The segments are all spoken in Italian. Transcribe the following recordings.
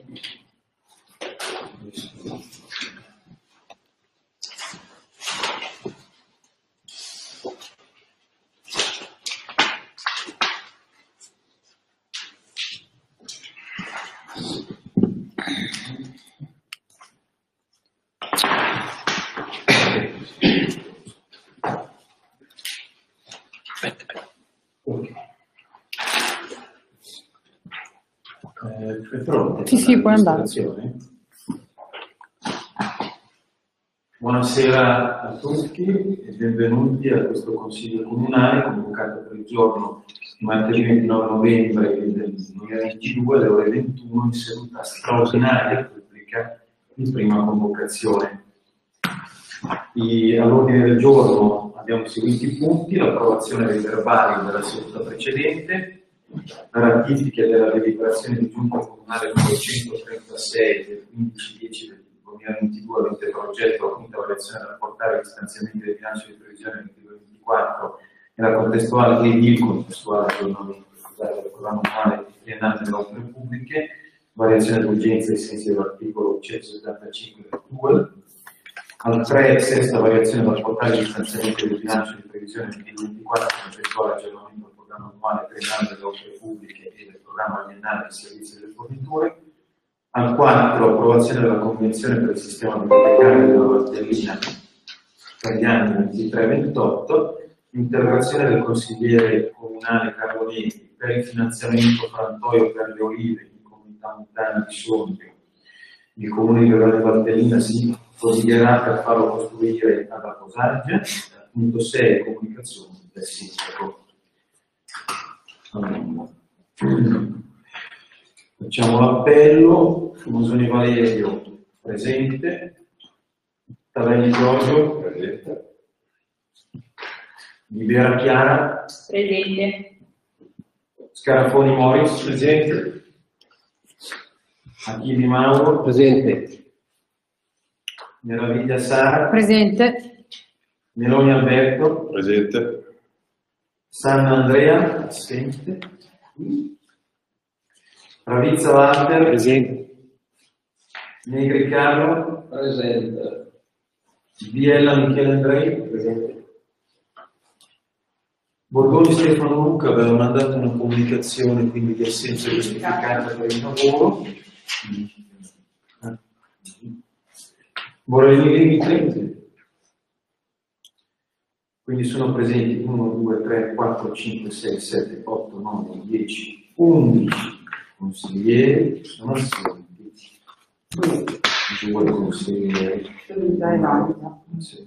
Sì, puoi andare. Buonasera a tutti e benvenuti a questo Consiglio Comunale convocato per il giorno di martedì 29 novembre del 2022 alle ore 21 in seduta straordinaria pubblica di prima convocazione. All'ordine del giorno abbiamo i seguenti punti: l'approvazione dei verbali della seduta precedente, la ratifica della deliberazione di giunta comunale numero 136 del 15/10 del 2022 avente per oggetto la quinta variazione da apportare agli stanziamenti del bilancio di previsione 22-24 e la contestuale il contestuale aggiornamento del programma annuale triennale delle opere pubbliche, variazione d'urgenza ai sensi dell'articolo 175 del TUEL. Al 3, sesta variazione da apportare agli stanziamenti del bilancio di previsione 2024 e contestuale aggiornamento del programma annuale triennale delle opere pubbliche e del programma biennale dei servizi e delle forniture. Al 4, approvazione della convenzione per il sistema bibliotecario della Valtellina per gli anni 23-28, interrogazione del consigliere comunale Carlo Neri per il finanziamento frantoio per le olive in comunità montana di Sondrio. Il comune di Valtellina si provvederà per farlo costruire ad Aposaggia. Punto 6, comunicazioni del sindaco. Facciamo l'appello. Fumosoni Valerio presente, Tavelli Giorgio presente, Libera Chiara Presente, Scarafoni Moris presente, Achilli Mauro presente, Meraviglia Sara presente, Meloni Alberto presente, San Andrea assente, Ravizza Walter presente, Negri Carlo presente, Biella Michele Andrei presente, Borgoni Stefano Luca aveva mandato una comunicazione quindi di assenza giustificata per il lavoro. Borellini Dimitri, quindi sono presenti 1, 2, 3, 4, 5, 6, 7, 8, 9, 10, 11 consiglieri sono assenti. 2 consiglieri. seduta è valida.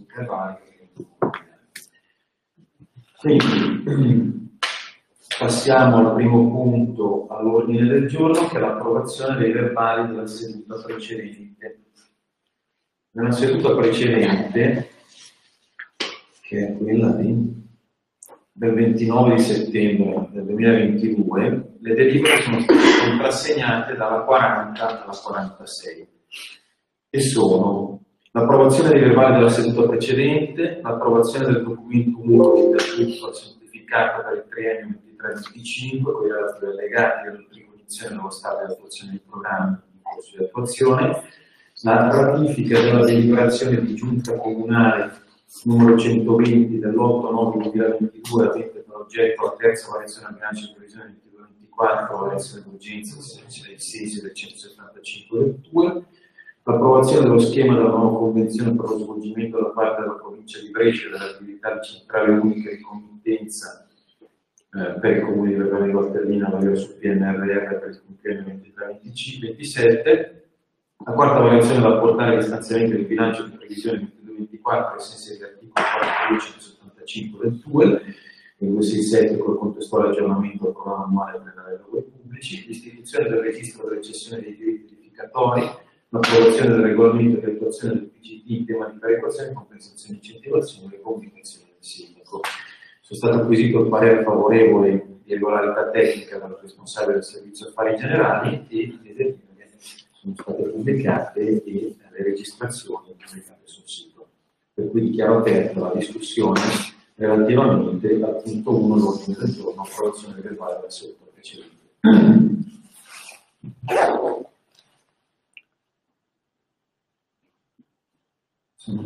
Quindi passiamo al primo punto all'ordine del giorno, che è l'approvazione dei verbali della seduta precedente. Nella seduta precedente, che è quella del 29 di settembre del 2022, le delibere sono state contrassegnate dalla 40 alla 46 e sono l'approvazione dei verbali della seduta precedente, l'approvazione del documento unico di titolo semplificato per il triennio 23-25 con i relativi allegati e le ricognizioni dello stato di attuazione dei programmi in corso di attuazione, la ratifica della deliberazione di giunta comunale numero 120 dell'8/9/2022 avente per oggetto la terza variazione al bilancio di previsione 22-24, variazione d'urgenza ai sensi del 175 del TUE, l'approvazione dello schema della nuova convenzione per lo svolgimento da parte della provincia di Brescia dell'attività di centrale unica di committenza per i comuni di Verona e Valtellina valore su PNRR per il quinquennio 23-27, la quarta variazione da apportare agli stanziamenti del bilancio di previsione 22-24 ai sensi dell'articolo 475 del TUEL, il 267 con il contestuale aggiornamento del programma annuale per i lavori pubblici, l'istituzione del registro delle cessioni dei diritti edificatori, l'approvazione del regolamento di attuazione del PGT in tema di perequazione, compensazione e incentivazione e le comunicazioni del sindaco. Sono stato acquisito il parere favorevole di regolarità tecnica dal responsabile del servizio affari generali e le delibere sono state pubblicate e le registrazioni pubblicate sul sito. Per cui dichiaro aperta la discussione relativamente al punto 1 dell'ordine del giorno, approvazione del verbale della seduta precedente.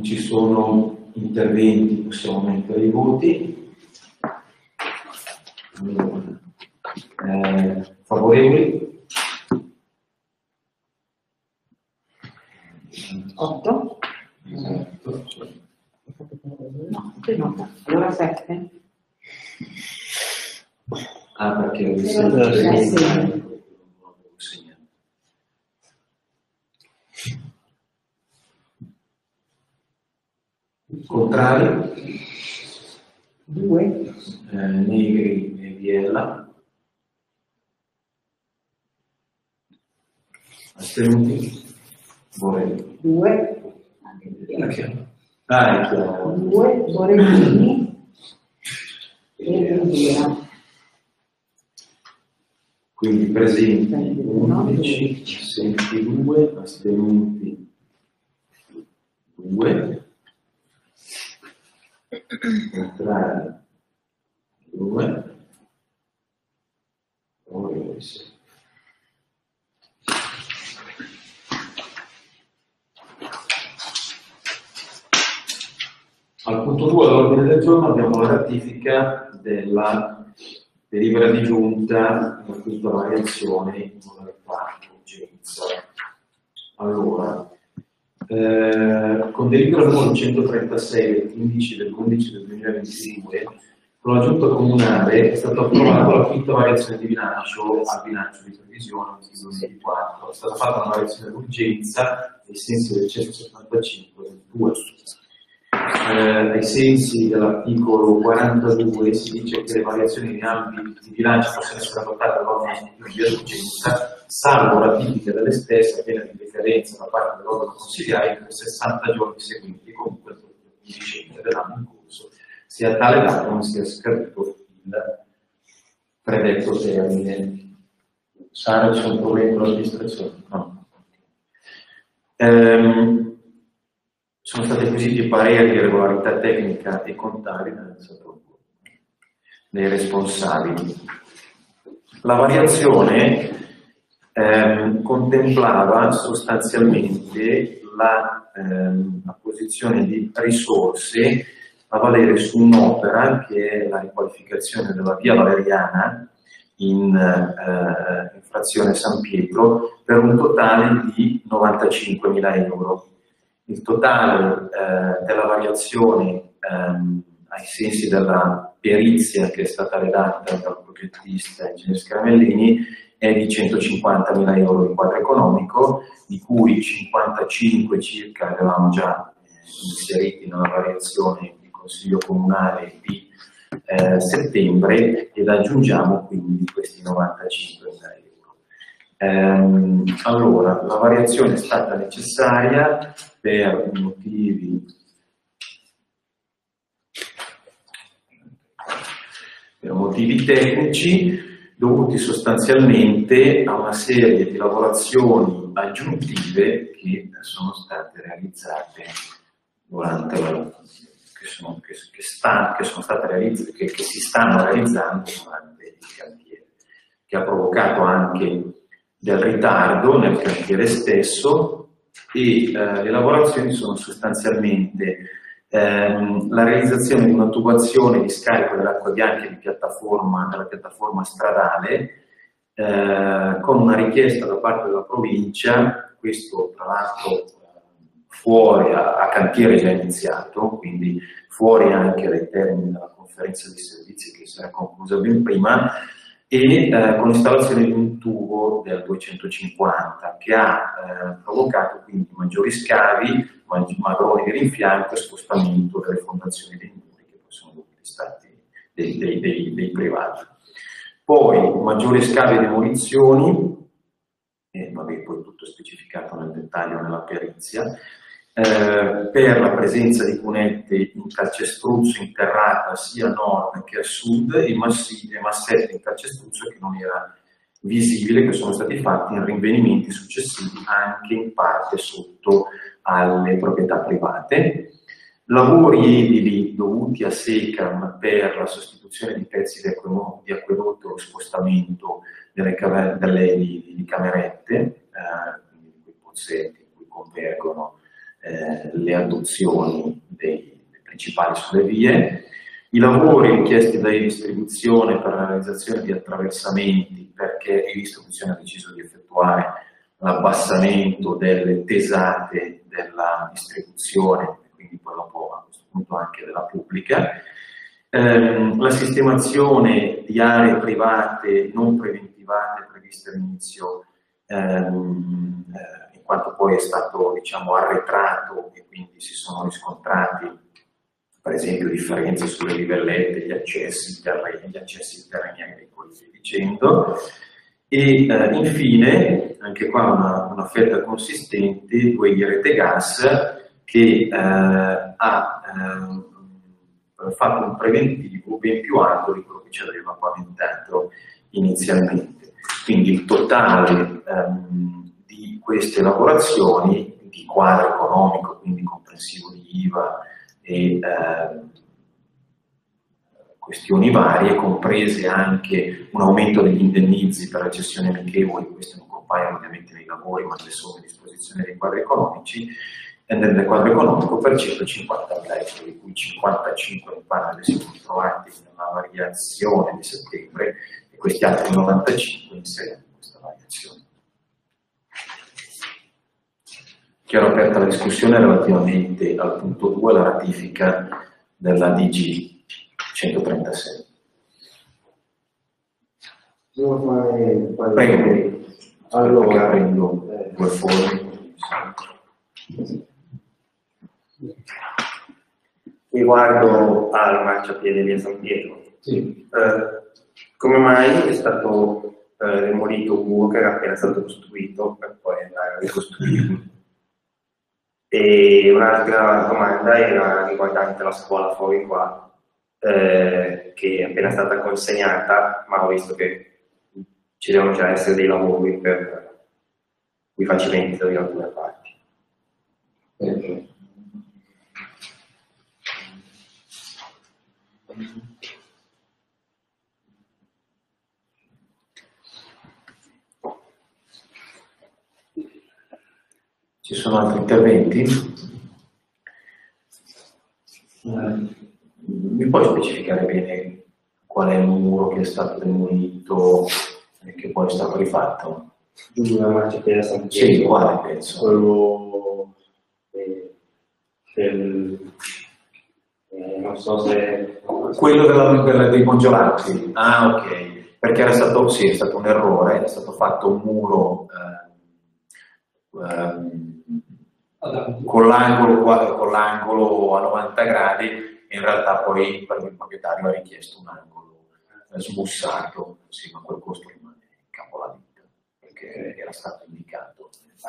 Non ci sono interventi, possiamo mettere i voti. Favorevoli? 8? Esatto. No, no. Allora 7? Ah, perché ho segnato. Contrari? 2? Negri e Viella. Astenuti? Borelli. 2? Ah, è chiaro. 2 Borellini e Rovira. Quindi presenti 11, assenti 2, astenuti 2, contrari 2, favorevoli 6. Al punto 2 all'ordine del giorno abbiamo la ratifica della delibera di giunta in questa variazione in modalità urgenza. Allora, con delibera numero 136 del 15 dell'11 del 2022, con la giunta comunale è stata approvata la quinta variazione di bilancio al bilancio di previsione del 2024. È stata fatta una variazione d'urgenza ai sensi del 175 del 2. Ai sensi dell'articolo 42 si dice che le variazioni di ambiti di bilancio possono essere adottate dall'organo di via d'urgenza, salvo ratifica delle stesse a pena di decadenza da parte dell'organo consiliare per 60 giorni seguenti, comunque il 15 dicembre dell'anno in corso, sia a tale data non sia scaduto il predetto termine. Sara, c'è un problema con la registrazione? No. Sono stati acquisiti pareri di regolarità tecnica e contabile dei responsabili. La variazione contemplava sostanzialmente la posizione di risorse a valere su un'opera che è la riqualificazione della via Valeriana in frazione San Pietro per un totale di 95.000 euro. Il totale della variazione ai sensi della perizia che è stata redatta dal progettista Ingegnere Scaramellini è di 150.000 euro di quadro economico, di cui 55 circa avevamo già inseriti nella variazione di Consiglio Comunale di settembre ed aggiungiamo quindi questi 95.000 euro. Allora, la variazione è stata necessaria per motivi tecnici dovuti sostanzialmente a una serie di lavorazioni aggiuntive che sono state realizzate durante che si stanno realizzando durante il cantiere, che ha provocato anche del ritardo nel cantiere stesso e le lavorazioni sono sostanzialmente la realizzazione di una tubazione di scarico delle acque bianche di della piattaforma stradale con una richiesta da parte della provincia, questo tra l'altro fuori a cantiere già iniziato, quindi fuori anche dai termini della conferenza di servizi che si era conclusa ben prima, e con l'installazione di un tubo del 250 che ha provocato quindi maggiori scavi, magroni di rimpianto e spostamento delle fondazioni dei muri che poi sono stati dei privati. Poi maggiori scavi e demolizioni, vabbè, poi tutto specificato nel dettaglio nella perizia, per la presenza di cunette in calcestruzzo interrata sia a nord che a sud e massetti in calcestruzzo che non era visibile, che sono stati fatti in rinvenimenti successivi anche in parte sotto alle proprietà private. Lavori edili dovuti a SECAM per la sostituzione di pezzi di acquedotto e lo spostamento di camerette, quindi quei pozzetti in cui convergono le adozioni dei principali sulle vie, i lavori richiesti da distribuzione per la realizzazione di attraversamenti, perché distribuzione ha deciso di effettuare l'abbassamento delle tesate della distribuzione, quindi poi dopo a questo punto anche della pubblica, la sistemazione di aree private non preventivate previste all'inizio, in quanto poi è stato, diciamo, arretrato e quindi si sono riscontrati per esempio differenze sulle livellette, gli accessi interni agricoli, via dicendo. E infine, anche qua una fetta consistente, 2 rete gas che ha fatto un preventivo ben più alto di quello che ci aveva paventato inizialmente. Quindi il totale di queste lavorazioni di quadro economico, quindi comprensivo di IVA e questioni varie, comprese anche un aumento degli indennizi per la cessione amichevoli, questi non compaiono ovviamente nei lavori, ma nelle somme a disposizione dei quadri economici, e nel quadro economico per 150.000 euro, di cui 55 in parte si sono trovati nella variazione di settembre e questi altri 95 inseriti in questa variazione. Chiaro aperta la discussione relativamente al punto 2, la ratifica della DG 136. Devo fare Prego. Allora, prendo 2 fogli. riguardo al marciapiede via San Pietro, Sì. come mai è stato demolito un muro che era appena stato costruito per poi andare a ricostruirlo? E un'altra domanda era riguardante la scuola fuori qua, che è appena stata consegnata, ma ho visto che ci devono già essere dei lavori per il rifacimento di alcune parti. Ci sono altri interventi? Mi puoi specificare bene qual è il muro che è stato demolito e che poi è stato rifatto? Giù la marciapiede a San Pietro. Sì, quale penso? Quello non so se... Quello dei congelati. Ah, ok. Perché era stato, sì, è stato un errore, è stato fatto un muro con l'angolo a 90 gradi e in realtà poi il proprietario ha richiesto un angolo smussato, sì, ma quel costo rimane in capo alla ditta perché era stato indicato.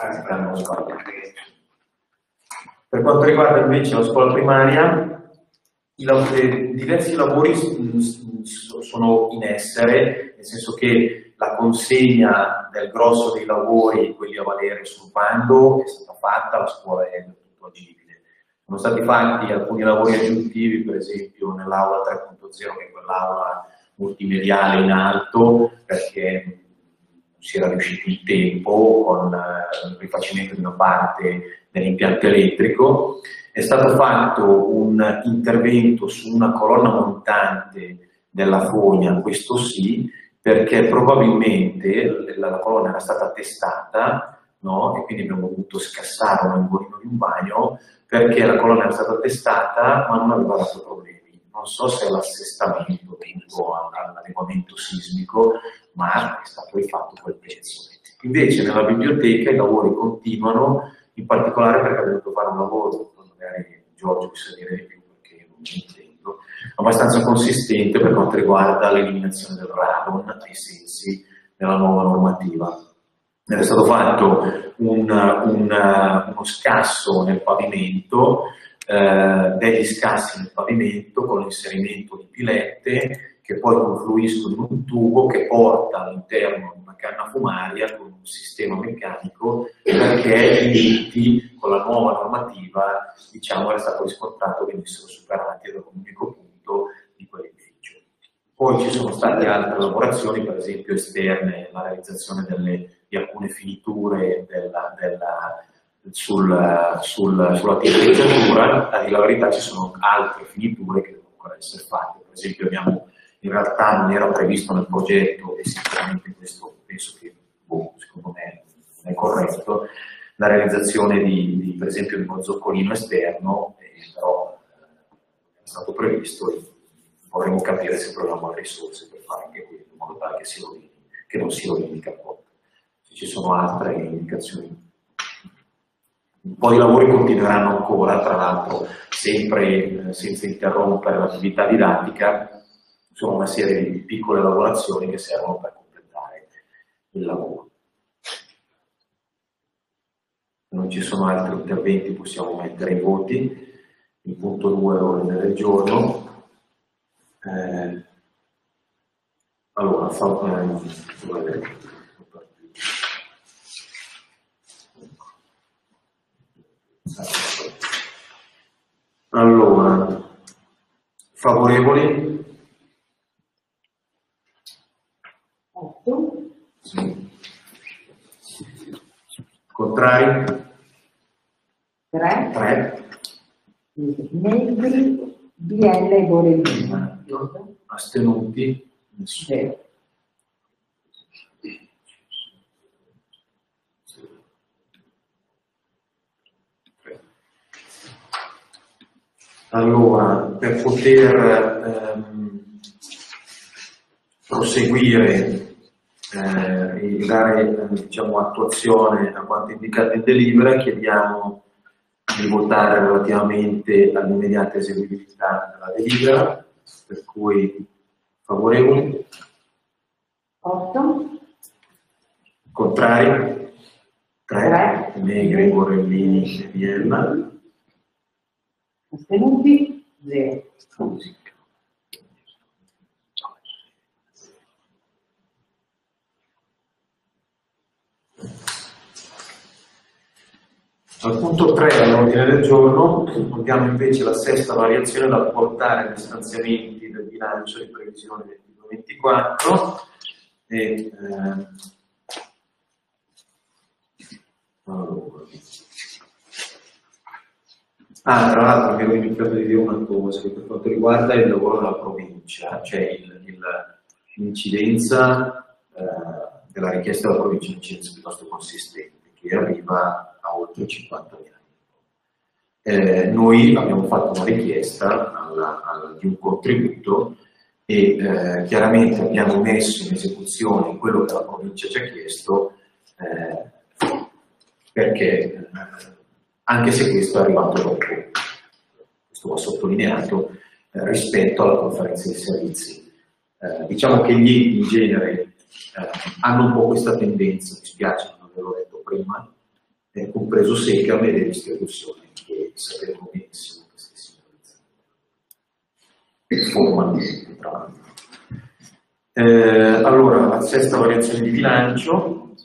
Per quanto riguarda invece la scuola primaria, diversi lavori sono in essere, nel senso che la consegna del grosso dei lavori, quelli a valere sul bando, è stata fatta, la scuola è del tutto agibile. Sono stati fatti alcuni lavori aggiuntivi, per esempio nell'aula 3.0, che è quell'aula multimediale in alto, perché non si era riusciti in tempo con il rifacimento di una parte dell'impianto elettrico. È stato fatto un intervento su una colonna montante della fogna, questo sì, perché probabilmente la colonna era stata testata, no? E quindi abbiamo dovuto scassare un angolino di un bagno perché la colonna era stata testata ma non aveva dato problemi. Non so se è l'assestamento dovuto all'adeguamento sismico, ma è stato rifatto quel pezzo. Invece nella biblioteca i lavori continuano, in particolare perché abbiamo dovuto fare un lavoro, magari Giorgio vi sa dire di più perché non mi intendo, abbastanza consistente per quanto riguarda l'eliminazione del radon ai sensi della nuova normativa. È stato fatto uno scasso nel pavimento, degli scassi nel pavimento con l'inserimento di pilette che poi confluiscono in un tubo che porta all'interno di una canna fumaria con un sistema meccanico, perché i limiti con la nuova normativa, diciamo, era stato riscontrato venissero superati da un unico punto di quell'edificio. Poi ci sono state altre lavorazioni, per esempio esterne, la realizzazione di alcune finiture sulla temperatura, a dire la verità ci sono altre finiture che devono ancora essere fatte. Per esempio in realtà non era previsto nel progetto, e sicuramente questo penso che secondo me non è corretto, la realizzazione per esempio di uno zoccolino esterno, però è stato previsto e vorremmo capire se troviamo le risorse per fare anche quello, in modo tale che non si rovini il cappotto. Se ci sono altre indicazioni. Un po' di lavori continueranno ancora, tra l'altro, sempre senza interrompere l'attività didattica, sono una serie di piccole lavorazioni che servono per completare il lavoro. Se non ci sono altri interventi possiamo mettere i voti. Il punto 2 l'ordine del giorno. Allora, favorevoli? 8. Sì. Contrari? 3. 3. Negri, BL e Borellino. Astenuti? Nessuno. 0. Allora, per poter proseguire e dare diciamo, attuazione a quanto indicato in delibera, chiediamo di votare relativamente all'immediata eseguibilità della delibera, per cui favorevoli? 8. Contrari? 3. 3. Negri, Borellini e Biella. Astenuti? 0. Al punto 3 dell'ordine del giorno poniamo invece la sesta variazione da apportare agli stanziamenti del bilancio di previsione 22-24 e tra l'altro mi ero dimenticato di dire una cosa che per quanto riguarda il lavoro della provincia, cioè l'incidenza della richiesta della provincia, un'incidenza piuttosto consistente, che arriva a oltre 50.000. Noi abbiamo fatto una richiesta di un contributo e chiaramente abbiamo messo in esecuzione quello che la provincia ci ha chiesto perché anche se questo è arrivato dopo, questo va sottolineato, rispetto alla conferenza di servizi. Diciamo che gli enti in genere hanno un po' questa tendenza, mi spiace, non ve l'ho detto prima, compreso Secam e le distribuzioni, che sappiamo benissimo che si realizzano formalmente, tra l'altro. Allora, la sesta variazione di bilancio,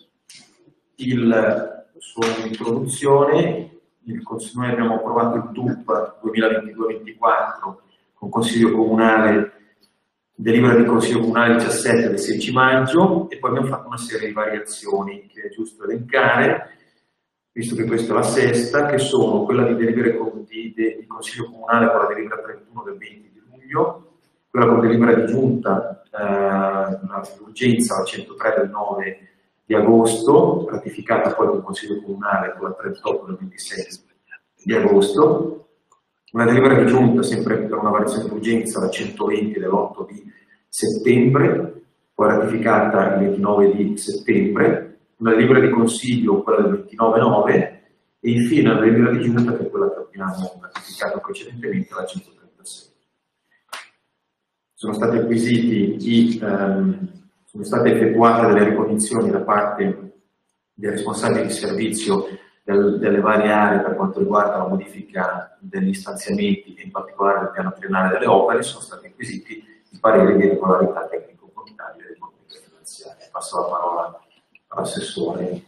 sua introduzione, noi abbiamo approvato il TUP 2022-24 con Consiglio Comunale, delibera di Consiglio Comunale 17 del 16 maggio, e poi abbiamo fatto una serie di variazioni che è giusto elencare, visto che questa è la sesta, che sono quella di delibere di Consiglio Comunale con la delibera 31 del 20 di luglio, quella con delibera di giunta, l'urgenza la 103 del 9 di agosto, ratificata poi dal Consiglio Comunale con la 38 del 26 di agosto, una delibera di giunta sempre per una variazione di urgenza la 120 dell'8 di settembre, poi ratificata il 29 di settembre, una delibera di consiglio, quella del 29-9, e infine una delibera di giunta che è quella che abbiamo ratificato precedentemente, la 136. Sono stati acquisiti sono state effettuate delle ricognizioni da parte dei responsabili di servizio delle varie aree per quanto riguarda la modifica degli stanziamenti e in particolare del piano triennale delle opere. Sono stati acquisiti i pareri di regolarità tecnico-contabile e economica finanziaria. Passo la parola all'assessore.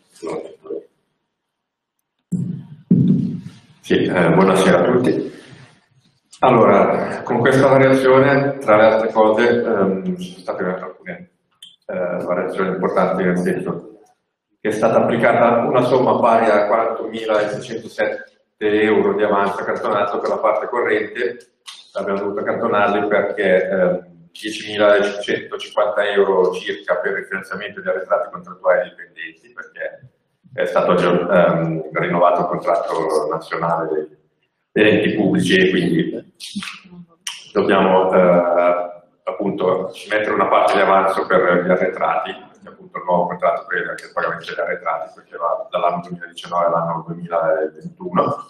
Sì, buonasera a tutti. Allora, con questa variazione, tra le altre cose, sono state alcune variazioni importanti, nel senso che è stata applicata una somma pari a 48.607 euro di avanzo accantonato per la parte corrente. Abbiamo dovuto accantonarli perché 10.550 euro circa per il finanziamento di arretrati contrattuali dipendenti, perché è stato rinnovato il contratto nazionale degli enti pubblici e quindi dobbiamo appunto mettere una parte di avanzo per gli arretrati, perché appunto il nuovo contratto prevede anche il pagamento degli arretrati, perché va dall'anno 2019 all'anno 2021.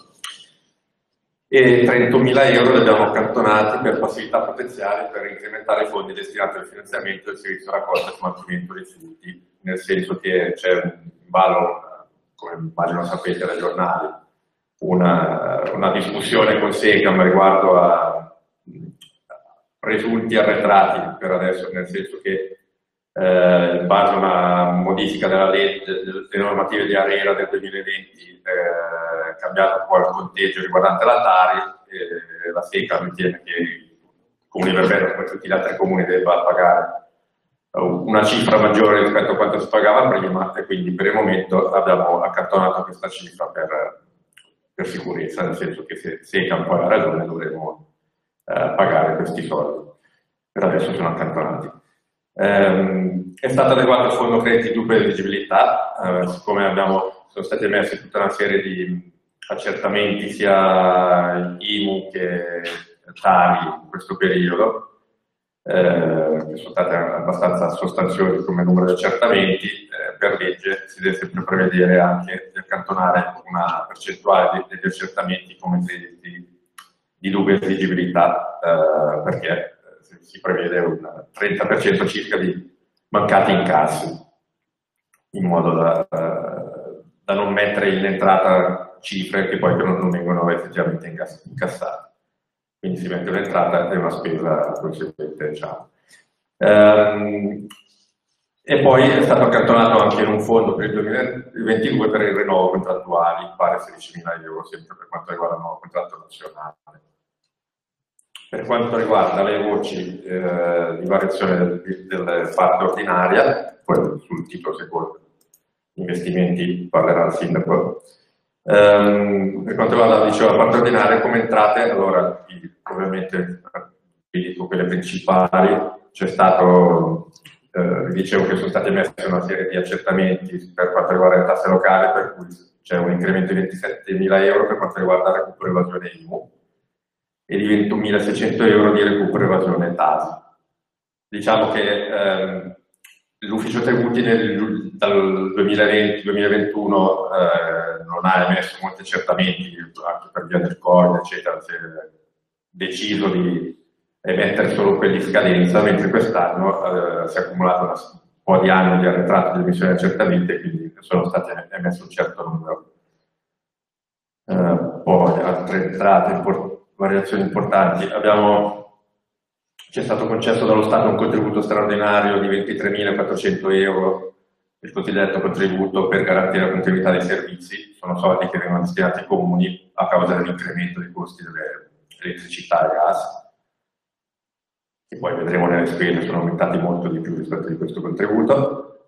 E 31.000 euro li abbiamo accantonati per passività potenziali per incrementare i fondi destinati al finanziamento del servizio raccolta e smaltimento rifiuti, nel senso che c'è in ballo, come immagino sapete dai giornali, una discussione con SECAM riguardo a presunti arretrati per adesso, nel senso che in base a una modifica della legge, delle normative di ARERA del 2020, cambiato un po' il conteggio riguardante la Tari, la SECAM ritiene che il Comune Verbena, come tutti gli altri comuni, debba pagare una cifra maggiore rispetto a quanto si pagava prima, e quindi per il momento abbiamo accantonato questa cifra per sicurezza, nel senso che se SECAM poi ha ragione dovremo pagare questi soldi. Per adesso sono accantonati. È stato adeguato il fondo crediti dubbia eligibilità, siccome sono stati emessi tutta una serie di accertamenti sia IMU che Tari in questo periodo, che sono stati abbastanza sostanziosi come numero di accertamenti. Per legge si deve sempre prevedere anche di accantonare una percentuale degli accertamenti come crediti di dubbia eligibilità, perché si prevede un 30% circa di mancati incassi, in modo da non mettere in entrata cifre che poi non vengono effettivamente incassate. Quindi si mette un'entrata e una spesa conseguente, diciamo. E poi è stato accantonato anche in un fondo per il 2022 per il rinnovo contrattuali, pari a 16.000 euro, sempre per quanto riguarda il nuovo contratto nazionale. Per quanto riguarda le voci di variazione della parte ordinaria, poi sul titolo secondo investimenti parlerà il sindaco. Per quanto riguarda, dicevo, la parte ordinaria, come entrate, allora ovviamente vi dico quelle principali. C'è stato, vi dicevo che sono stati emessi una serie di accertamenti per quanto riguarda le tasse locali, per cui c'è un incremento di 27.000 euro per quanto riguarda il recupero evasione IMU e di 21.600 euro di recupero evasione TASI. Diciamo che l'ufficio tributi dal 2020-2021 non ha emesso molti accertamenti, anche per via del Covid, eccetera, si è deciso di emettere solo quelli in scadenza, mentre quest'anno si è accumulato un po' di anni di arretrato di emissione di accertamenti e quindi sono stati emessi un certo numero. Poi altre entrate, variazioni importanti. C'è stato concesso dallo Stato un contributo straordinario di 23.400 euro, il cosiddetto contributo per garantire la continuità dei servizi. Sono soldi che vengono destinati ai comuni a causa dell'incremento dei costi dell'elettricità e gas, che poi vedremo nelle spese sono aumentati molto di più rispetto a questo contributo.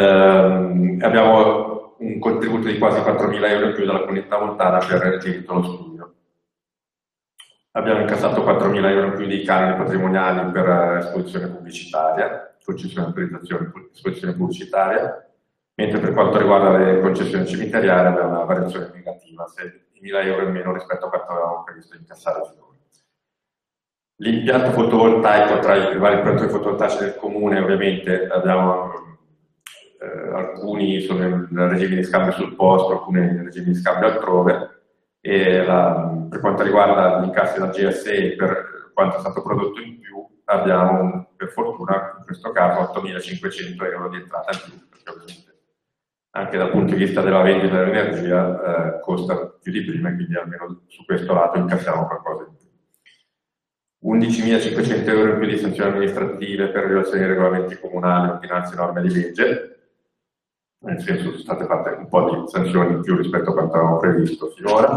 Abbiamo un contributo di quasi 4.000 euro in più dalla comunità montana per il diritto allo studio. Abbiamo incassato 4.000 euro in più di canoni patrimoniali per esposizione pubblicitaria, concessione autorizzazione esposizione pubblicitaria, mentre per quanto riguarda le concessioni cimiteriali abbiamo una variazione negativa, 6.000 euro in meno rispetto a quanto avevamo previsto di incassare finora. L'impianto fotovoltaico, tra i vari impianti fotovoltaici del comune, ovviamente abbiamo alcuni sono in regime di scambio sul posto, alcuni in regime di scambio altrove. E per quanto riguarda gli incassi della GSE, per quanto è stato prodotto in più, abbiamo per fortuna in questo caso 8.500 euro di entrata in più, perché ovviamente anche dal punto di vista della vendita dell'energia costa più di prima, quindi almeno su questo lato incassiamo qualcosa in più. 11.500 euro in più di sanzioni amministrative per violazioni di regolamenti comunali, ordinanze e norme di legge. Nel senso sono state fatte un po' di sanzioni in più rispetto a quanto avevamo previsto finora.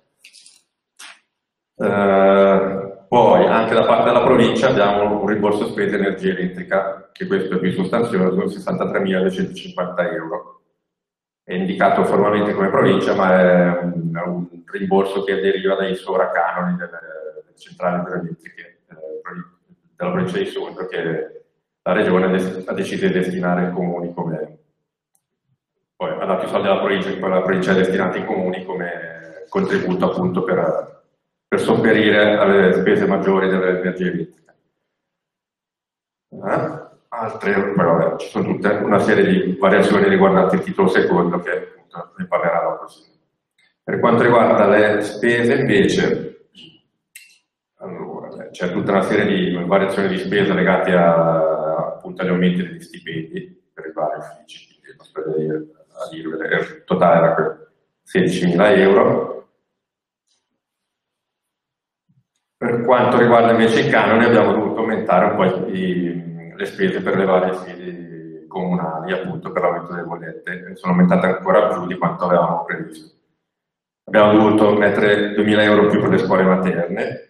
Poi anche da parte della provincia abbiamo un rimborso spese energia elettrica, che questo è più sostanzioso, 63.250 euro. è indicato formalmente come provincia, ma è un rimborso che deriva dai sovracanoni delle centrali idroelettriche della provincia di Sondrio, che la regione ha deciso di destinare ai comuni come, poi ha dato i soldi alla provincia, che poi la provincia ha destinato ai comuni come contributo appunto per sopperire alle spese maggiori dell'energia elettrica. Altre, poi vabbè, ci sono tutta una serie di variazioni riguardanti il titolo secondo, che appunto ne parlerà la prossima. Per quanto riguarda le spese invece, allora, c'è tutta una serie di variazioni di spesa legate appunto agli aumenti degli stipendi per i vari uffici, quindi non sto a dirvele, il totale era 16.000 euro. Per quanto riguarda invece i canoni abbiamo dovuto aumentare un po' le spese per le varie sedi comunali, appunto per l'aumento delle bollette, sono aumentate ancora più di quanto avevamo previsto. Abbiamo dovuto mettere 2.000 euro in più per le scuole materne,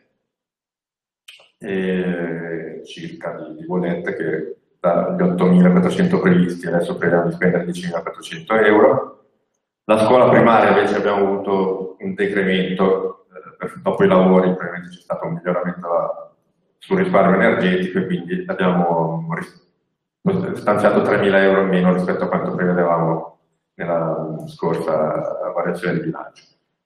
e circa di bollette, che dagli 8.400 previsti adesso prevediamo di spendere 10.400 euro. La scuola primaria invece abbiamo avuto un decremento, dopo i lavori probabilmente c'è stato un miglioramento sul risparmio energetico, e quindi abbiamo stanziato 3.000 euro in meno rispetto a quanto prevedevamo nella scorsa variazione di bilancio.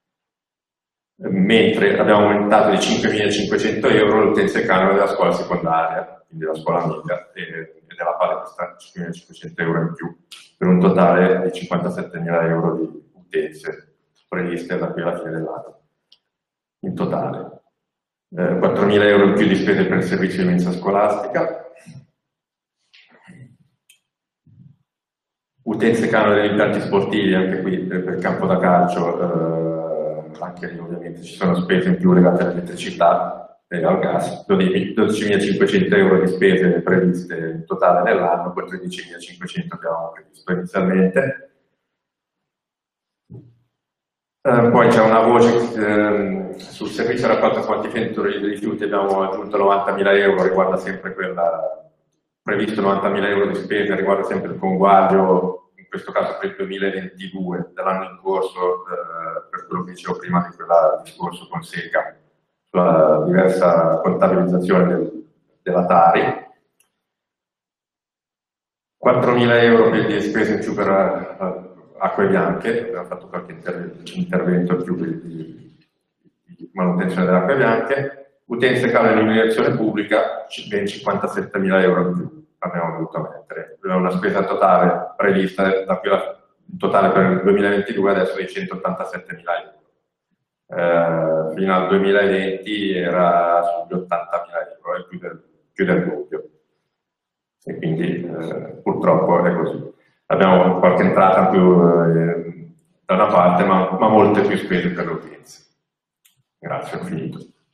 Mentre abbiamo aumentato di 5.500 euro l'utenza canone della scuola secondaria, quindi della scuola media, e della pari questa 5.500 euro in più, per un totale di 57.000 euro di utenze previste da qui alla fine dell'anno. In totale 4.000 euro in più di spese per il servizio di mensa scolastica, utenze canone degli impianti sportivi, anche qui per il campo da calcio, anche lì ovviamente ci sono spese in più legate all'elettricità e al gas, 12.500 euro di spese previste in totale nell'anno, poi 13.500 che avevamo previsto inizialmente. Poi c'è una voce sul servizio rapporto quantificato dei rifiuti, abbiamo aggiunto 90.000 euro, riguarda sempre quella previsto 90.000 euro di spese, riguarda sempre il conguaglio, in questo caso per il 2022 dell'anno in corso, per quello che dicevo prima di quel discorso con Seca sulla diversa contabilizzazione della Tari. 4.000 euro per le spese in più per acque bianche, abbiamo fatto qualche intervento in più di manutenzione delle acque bianche. Utenze canone di illuminazione pubblica, ben 57.000 euro in più abbiamo dovuto mettere. Una spesa totale prevista da qui in totale per il 2022 adesso è di 187.000 euro. Fino al 2020 era sugli 80.000 euro, è più del doppio. E quindi purtroppo è così. Abbiamo qualche entrata in più da una parte, ma molte più spese per le utenze. Grazie, ho finito.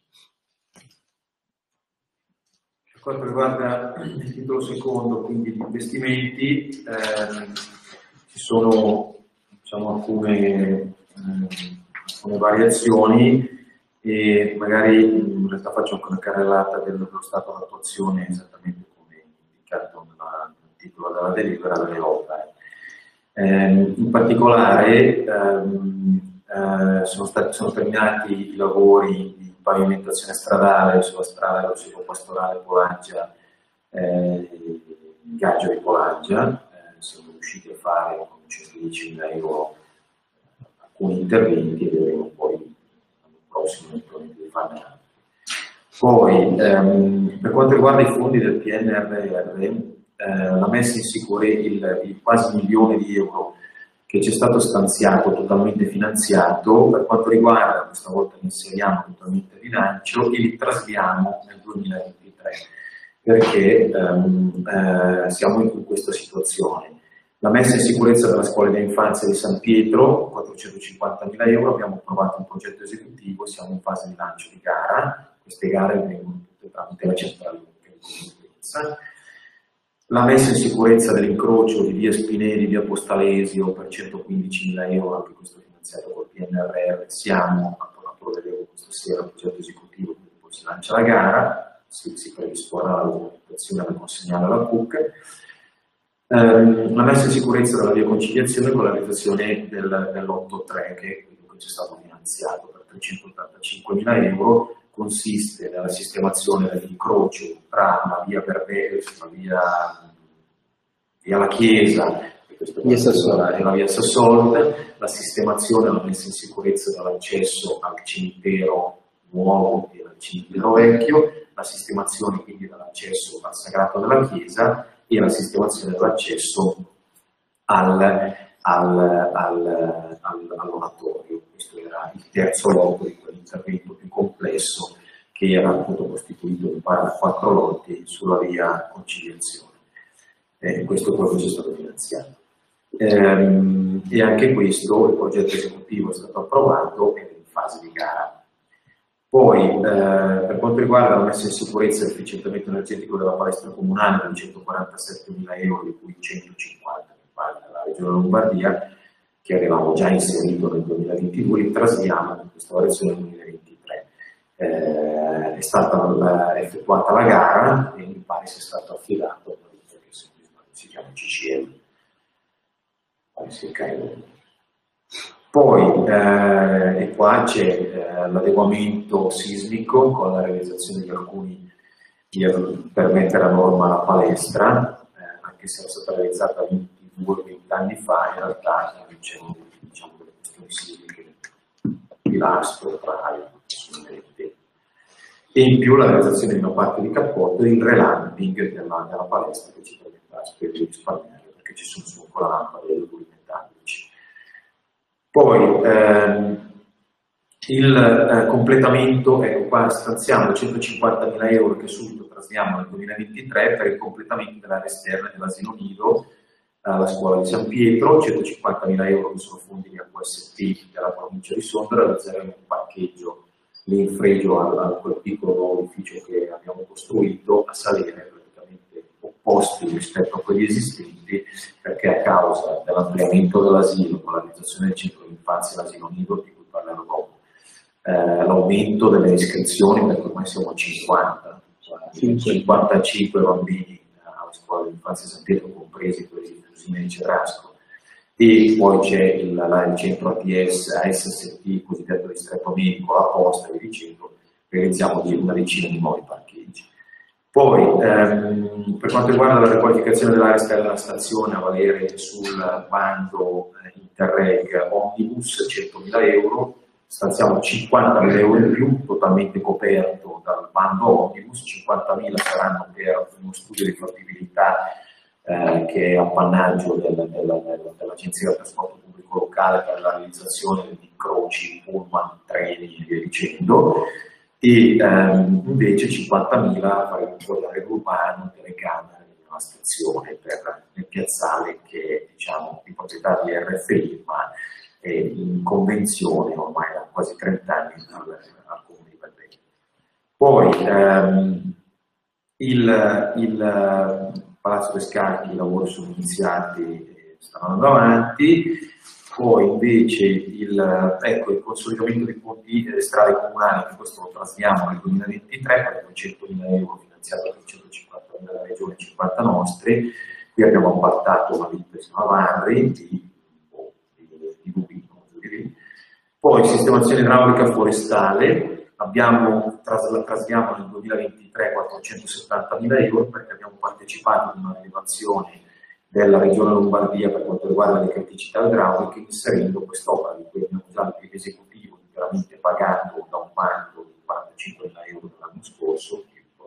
Per quanto riguarda il titolo secondo, quindi gli investimenti, ci sono diciamo, alcune variazioni, e magari in realtà faccio anche una carrellata dello stato d'attuazione esattamente come indicato nel titolo della delibera delle opere. In particolare sono terminati i lavori di pavimentazione stradale sulla strada pastorale Polaggia, Gaggio di Polaggia. Siamo riusciti a fare con 110.000 euro alcuni interventi, e vedremo poi l'anno prossimo di farne altri. Poi per quanto riguarda i fondi del PNRR, la messa in sicurezza, il quasi 1 milione di euro che ci è stato stanziato, totalmente finanziato, per quanto riguarda, questa volta li inseriamo totalmente a bilancio e li trasliamo nel 2023, perché siamo in questa situazione. La messa in sicurezza della scuola dell'infanzia di San Pietro, 450.000 euro, abbiamo approvato un progetto esecutivo, siamo in fase di lancio di gara, queste gare vengono tutte tramite la centrale di competenza. La messa in sicurezza dell'incrocio di via Spinelli, via Postalesio per 115.000 euro, anche questo finanziato col PNRR, siamo, approveremo questa sera il progetto esecutivo, quindi poi si lancia la gara, si predisporrà la documentazione da consegnare alla CUC. La messa in sicurezza della via Conciliazione con la realizzazione dell'8.3 che è quello che ci è stato finanziato per 385.000 euro, consiste nella sistemazione dell'incrocio tra la via Berberis, via La Chiesa e la via Sassolte, la sistemazione e la messa in sicurezza dell'accesso al cimitero nuovo e al cimitero vecchio, la sistemazione quindi dell'accesso al Sagrato della Chiesa e la sistemazione dell'accesso all'oratorio. Questo era il terzo logo di quell'intervento più complesso che era appunto costituito in 4 lotti sulla via Conciliazione. Questo è quello che ci è stato finanziato. E anche questo, il progetto esecutivo è stato approvato ed è in fase di gara. Poi, per quanto riguarda la messa in sicurezza e l'efficientamento energetico della palestra comunale, di 147.000 euro, di cui 150 dalla Regione Lombardia, che avevamo già inserito nel 2022, li trasliamo in questa variazione nel 2023. È stata effettuata la gara e mi pare sia stato affidato a una ditta che si chiama CCM. Poi e qua c'è l'adeguamento sismico con la realizzazione di alcuni per mettere a norma la palestra, anche se era stata realizzata 22-20 anni fa, in realtà c'è delle questioni sismiche, pilastro, traino, e in più la realizzazione di una parte di cappotto e il relamping della palestra che ci permetterà di risparmiare perché ci sono con la lampada dei duri metallici. Poi il completamento, ecco qua stanziamo 150.000 euro che subito trasliamo nel 2023 per il completamento dell'area esterna dell'asilo nido alla scuola di San Pietro, 150.000 euro che sono fondi di AQSP della provincia di Sondrio, realizzeremo un parcheggio lì in fregio a quel piccolo nuovo edificio che abbiamo costruito a salire praticamente opposti rispetto a quelli esistenti, perché a causa dell'ampliamento dell'asilo, con la realizzazione del centro di infanzia e l'asilo nido, di cui parlerò dopo, l'aumento delle iscrizioni, perché ormai siamo a 50, cioè 55 bambini alla scuola di infanzia San Pietro, compresi quelli di Fusina e Cerasco, e poi c'è il centro ATS, ASST, cosiddetto distretto medico, la posta e dicendo, realizziamo una decina di nuovi parcheggi. Poi, per quanto riguarda la riqualificazione dell'area esterna della stazione a valere sul bando Interreg Omnibus, 100.000 euro, stanziamo 50.000 euro in più, totalmente coperto dal bando Omnibus, 50.000 saranno per uno studio di fattibilità che è appannaggio dell'Agenzia del Trasporto Pubblico Locale per la realizzazione di incroci, pullman, treni e via dicendo, e invece 50.000 faremo un colore urbano, telecamere nella stazione nel piazzale che è diciamo, di proprietà di RFI, ma è in convenzione ormai da quasi 30 anni al Comune di Belvedere. Poi il Palazzo Descalchi, i lavori sono iniziati e stanno andando avanti. Poi invece il consolidamento dei ponti e delle strade comunali, che questo lo trasliamo nel 2023 per 200.000 euro finanziato per 150.000 della regione e 50 nostri. Qui abbiamo appaltato una ditta che Varri di Lubino. Poi sistemazione idraulica forestale, trasliamo nel 2023 470.000 euro perché abbiamo partecipato ad una rilevazione della Regione Lombardia per quanto riguarda le criticità idrauliche, inserendo quest'opera di cui abbiamo già il esecutivo interamente pagato da un bando di 45.000 euro dell'anno scorso,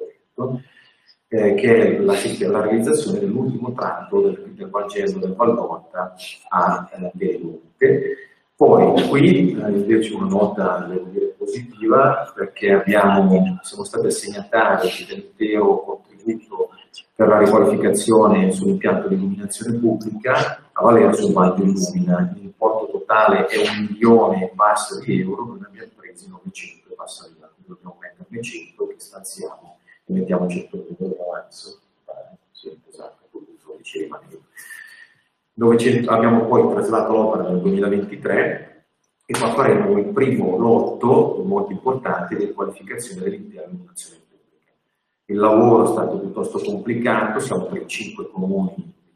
che è la realizzazione dell'ultimo tratto del Valgello del Valdorta a Belmonte. Poi qui invece una nota devo dire positiva perché siamo stati assegnatari dell'intero contributo per la riqualificazione sull'impianto di illuminazione pubblica a valere sul bando Illumina. L'importo totale è 1.000.000 basta di euro, noi ne abbiamo presi 900 e passa di là, quindi dobbiamo metterne 100 che stanziamo e mettiamo 100.000 euro avanzo. Sì, esatto, lo diceva. Abbiamo poi traslato l'opera nel 2023 e qua faremo il primo lotto molto importante di qualificazione dell'intera illuminazione pubblica. Il lavoro è stato piuttosto complicato, siamo per 5 comuni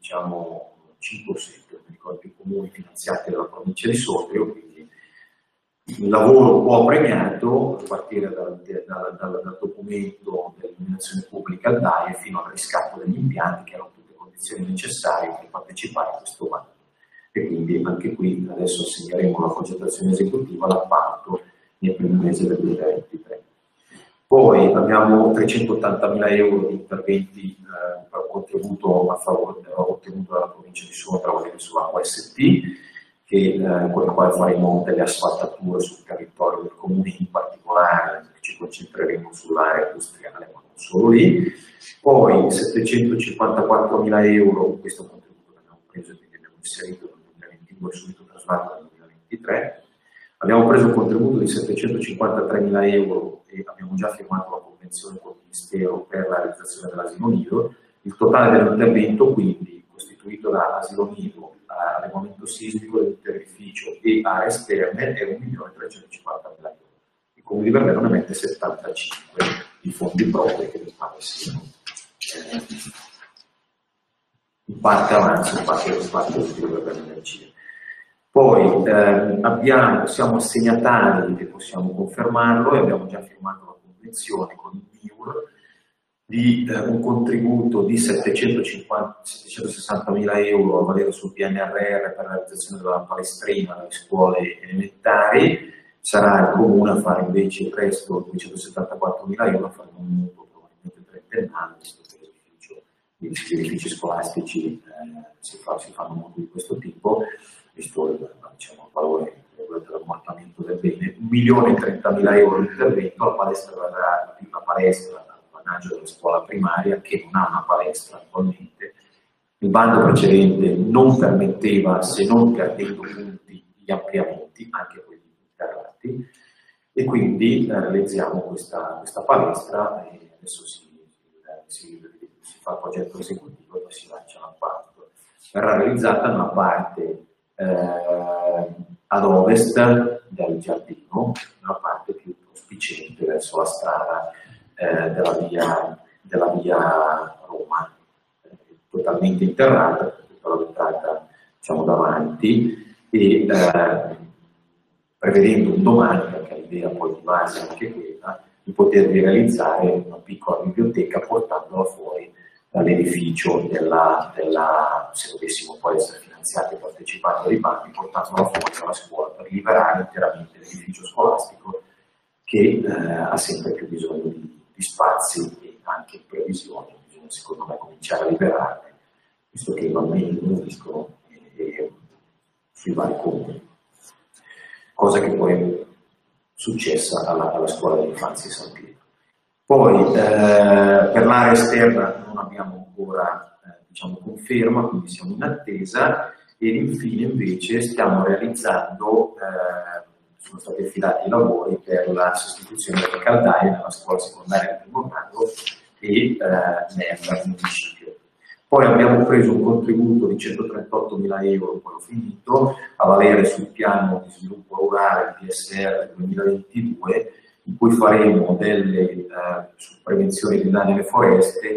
diciamo 5 o 7, non mi ricordo più, comuni finanziati dalla provincia di Sondrio, quindi il lavoro un po' premiato, a partire dal documento dell'illuminazione pubblica al DAE fino al riscatto degli impianti, che erano tutte condizioni necessarie per partecipare a questo bando. E quindi anche qui adesso assegneremo la progettazione esecutiva all'appalto nel primo mese del 2023. Poi abbiamo 380.000 euro di interventi per contributo a favore ottenuto dalla provincia di Sondrio sulla OSP, con il quale faremo delle asfaltature sul territorio del comune, in particolare ci concentreremo sull'area industriale, ma non solo lì. Poi 754.000 euro, questo contributo che abbiamo preso e quindi abbiamo inserito nel 2022 e subito traslato nel 2023. Abbiamo preso un contributo di 753.000 euro e abbiamo già firmato la convenzione con il Ministero per la realizzazione dell'asilo nido. Il totale dell'intervento, quindi, costituito da asilo nido, adeguamento sismico dell'intero edificio e aree esterne, è 1.350.000 euro. Il Comune di Verbena ne mette 75 di fondi propri, che mi pare siano in parte avanti, in parte utile per l'energia. Poi siamo assegnatari, che possiamo confermarlo, e abbiamo già firmato la convenzione con il MIUR di un contributo di 760.000 euro a valere sul PNRR per la realizzazione della palestrina nelle scuole elementari. Sarà il Comune a fare invece presto 274.000 euro, a fare un mutuo probabilmente trentennale, visto che gli edifici scolastici si fanno mutui di questo tipo, visto diciamo, il valore dell'ammortamento del bene. 1.030.000 euro di intervento. La palestra verrà la palestra della scuola primaria, che non ha una palestra attualmente. Il bando precedente non permetteva, se non perdendo punti, gli ampliamenti, anche quelli interrati, e quindi realizziamo questa palestra e adesso si fa il progetto esecutivo e poi si lancia l'appalto. Verrà realizzata una parte ad ovest del giardino, una parte più prospiciente verso la strada della via Roma, totalmente interrata, tutta la vetrata diciamo davanti, e prevedendo un domani, perché l'idea poi di base è anche quella, di potervi realizzare una piccola biblioteca portandola fuori dall'edificio se dovessimo poi essere finanziati e partecipati ai bandi, portandola fuori dalla scuola per liberare interamente l'edificio scolastico, che ha sempre più bisogno di spazi e anche previsioni. Bisogna secondo me cominciare a liberarne, visto che i bambini diminuiscono sui vari comuni, cosa che poi è successa alla scuola dell'infanzia San Pietro. Poi per l'area esterna non abbiamo ancora diciamo, conferma, quindi siamo in attesa, e infine invece stiamo realizzando sono stati affidati i lavori per la sostituzione delle caldaie nella scuola secondaria del primo grado e nel municipio. Poi abbiamo preso un contributo di 138.000 euro, poi ho finito, a valere sul piano di sviluppo rurale PSR 2022, in cui faremo delle su prevenzione di danni alle foreste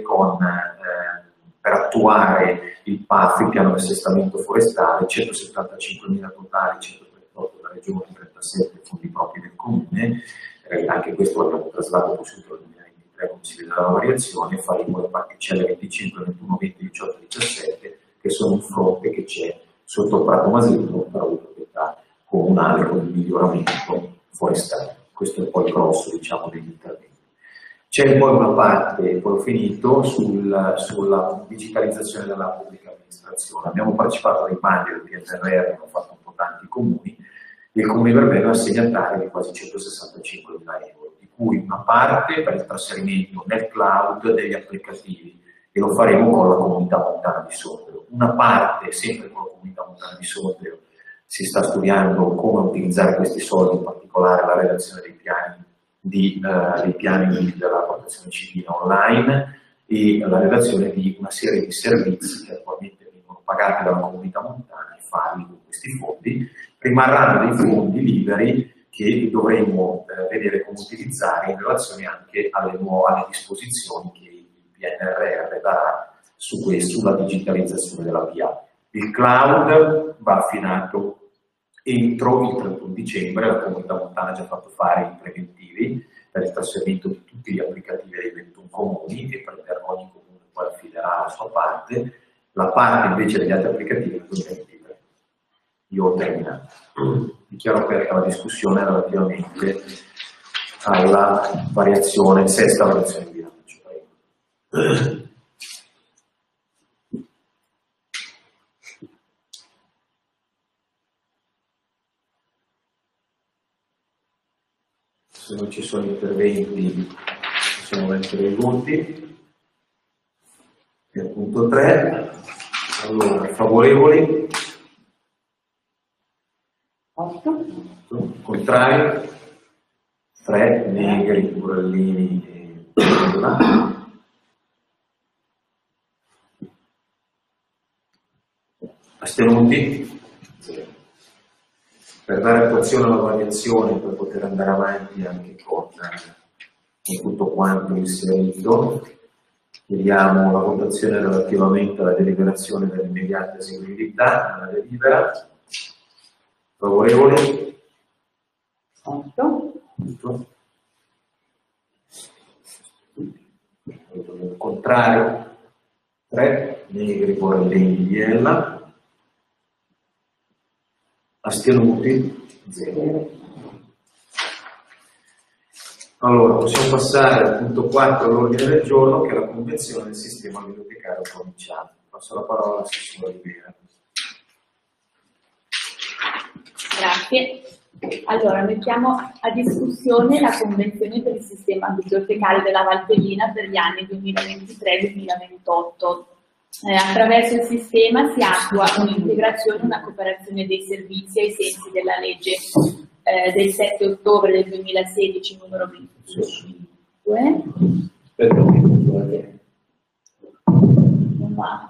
per attuare il PAF, il piano di assestamento forestale, 175.000 totali, 138 da regione, 37 fondi propri del comune, anche questo l'abbiamo traslato subito al 2023 come si vede dalla variazione. Faremo le particelle 25, 21, 20, 18, 17 che sono un fronte che c'è sotto il Prato Masello per la proprietà comunale con il miglioramento forestale. Questo è poi il grosso diciamo, degli interventi. C'è poi una parte, poi ho finito, sulla digitalizzazione della pubblica amministrazione. Abbiamo partecipato ai bandi del PNRR, hanno fatto un po' tanti comuni, e il Comune di Verbena è assegnatario di quasi 165.000 euro, di cui una parte per il trasferimento nel cloud degli applicativi, e lo faremo con la Comunità Montana di Sondrio. Una parte, sempre con la Comunità Montana di Sondrio, si sta studiando come utilizzare questi soldi, in particolare la redazione dei piani della protezione civile online e la redazione di una serie di servizi che attualmente vengono pagati dalla Comunità Montana e farli con questi fondi. Rimarranno dei fondi liberi che dovremo vedere come utilizzare in relazione anche alle disposizioni che il PNRR darà su questo, sulla digitalizzazione della PA. Il cloud va affinato entro il 31 dicembre, la Comunità Montana ha già fatto fare i preventivi per il trasferimento di tutti gli applicativi dei 21 comuni e per ogni comune poi affiderà la sua parte, la parte invece degli altri applicativi nel 2023. Io ho terminato. Dichiaro aperta la discussione relativamente alla variazione, sesta variazione di bilancio. Se non ci sono interventi, possiamo mettere i voti. E al punto 3, allora, favorevoli? 8, Contrari? 3, Negri, Burellini e Luna. Astenuti? Per dare attuazione alla variazione, per poter andare avanti anche con tutto quanto inserito, chiediamo la votazione relativamente alla deliberazione dell'immediata eseguibilità della delibera. Favorevoli? 8, Contrario? 3, Negri, Borellini, Biella. Astenuti? 0. Allora, possiamo passare al punto 4 all'ordine del giorno, che è la convenzione del sistema bibliotecario provinciale. Passo la parola all'assessore Rivera. Grazie. Allora, mettiamo a discussione la convenzione per il sistema bibliotecario della Valtellina per gli anni 2023-2028. Attraverso il sistema si attua un'integrazione e una cooperazione dei servizi ai sensi della legge del 7 ottobre del 2016 numero 25. Non va.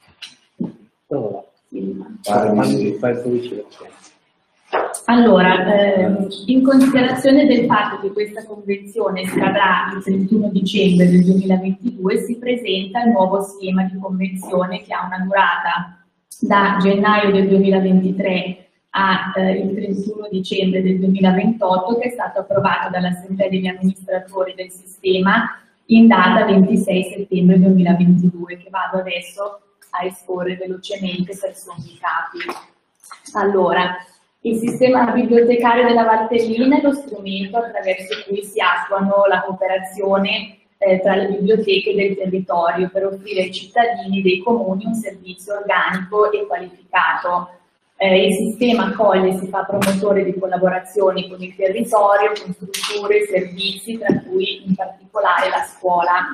Allora, in considerazione del fatto che questa convenzione scadrà il 31 dicembre del 2022, si presenta il nuovo schema di convenzione che ha una durata da gennaio del 2023 al 31 dicembre del 2028, che è stato approvato dall'Assemblea degli amministratori del sistema in data 26 settembre 2022, che vado adesso a esporre velocemente per sommi capi. Allora, il sistema bibliotecario della Valtellina è lo strumento attraverso cui si attuano la cooperazione tra le biblioteche del territorio per offrire ai cittadini dei comuni un servizio organico e qualificato. Il sistema accoglie e si fa promotore di collaborazioni con il territorio, con strutture e servizi, tra cui in particolare la scuola.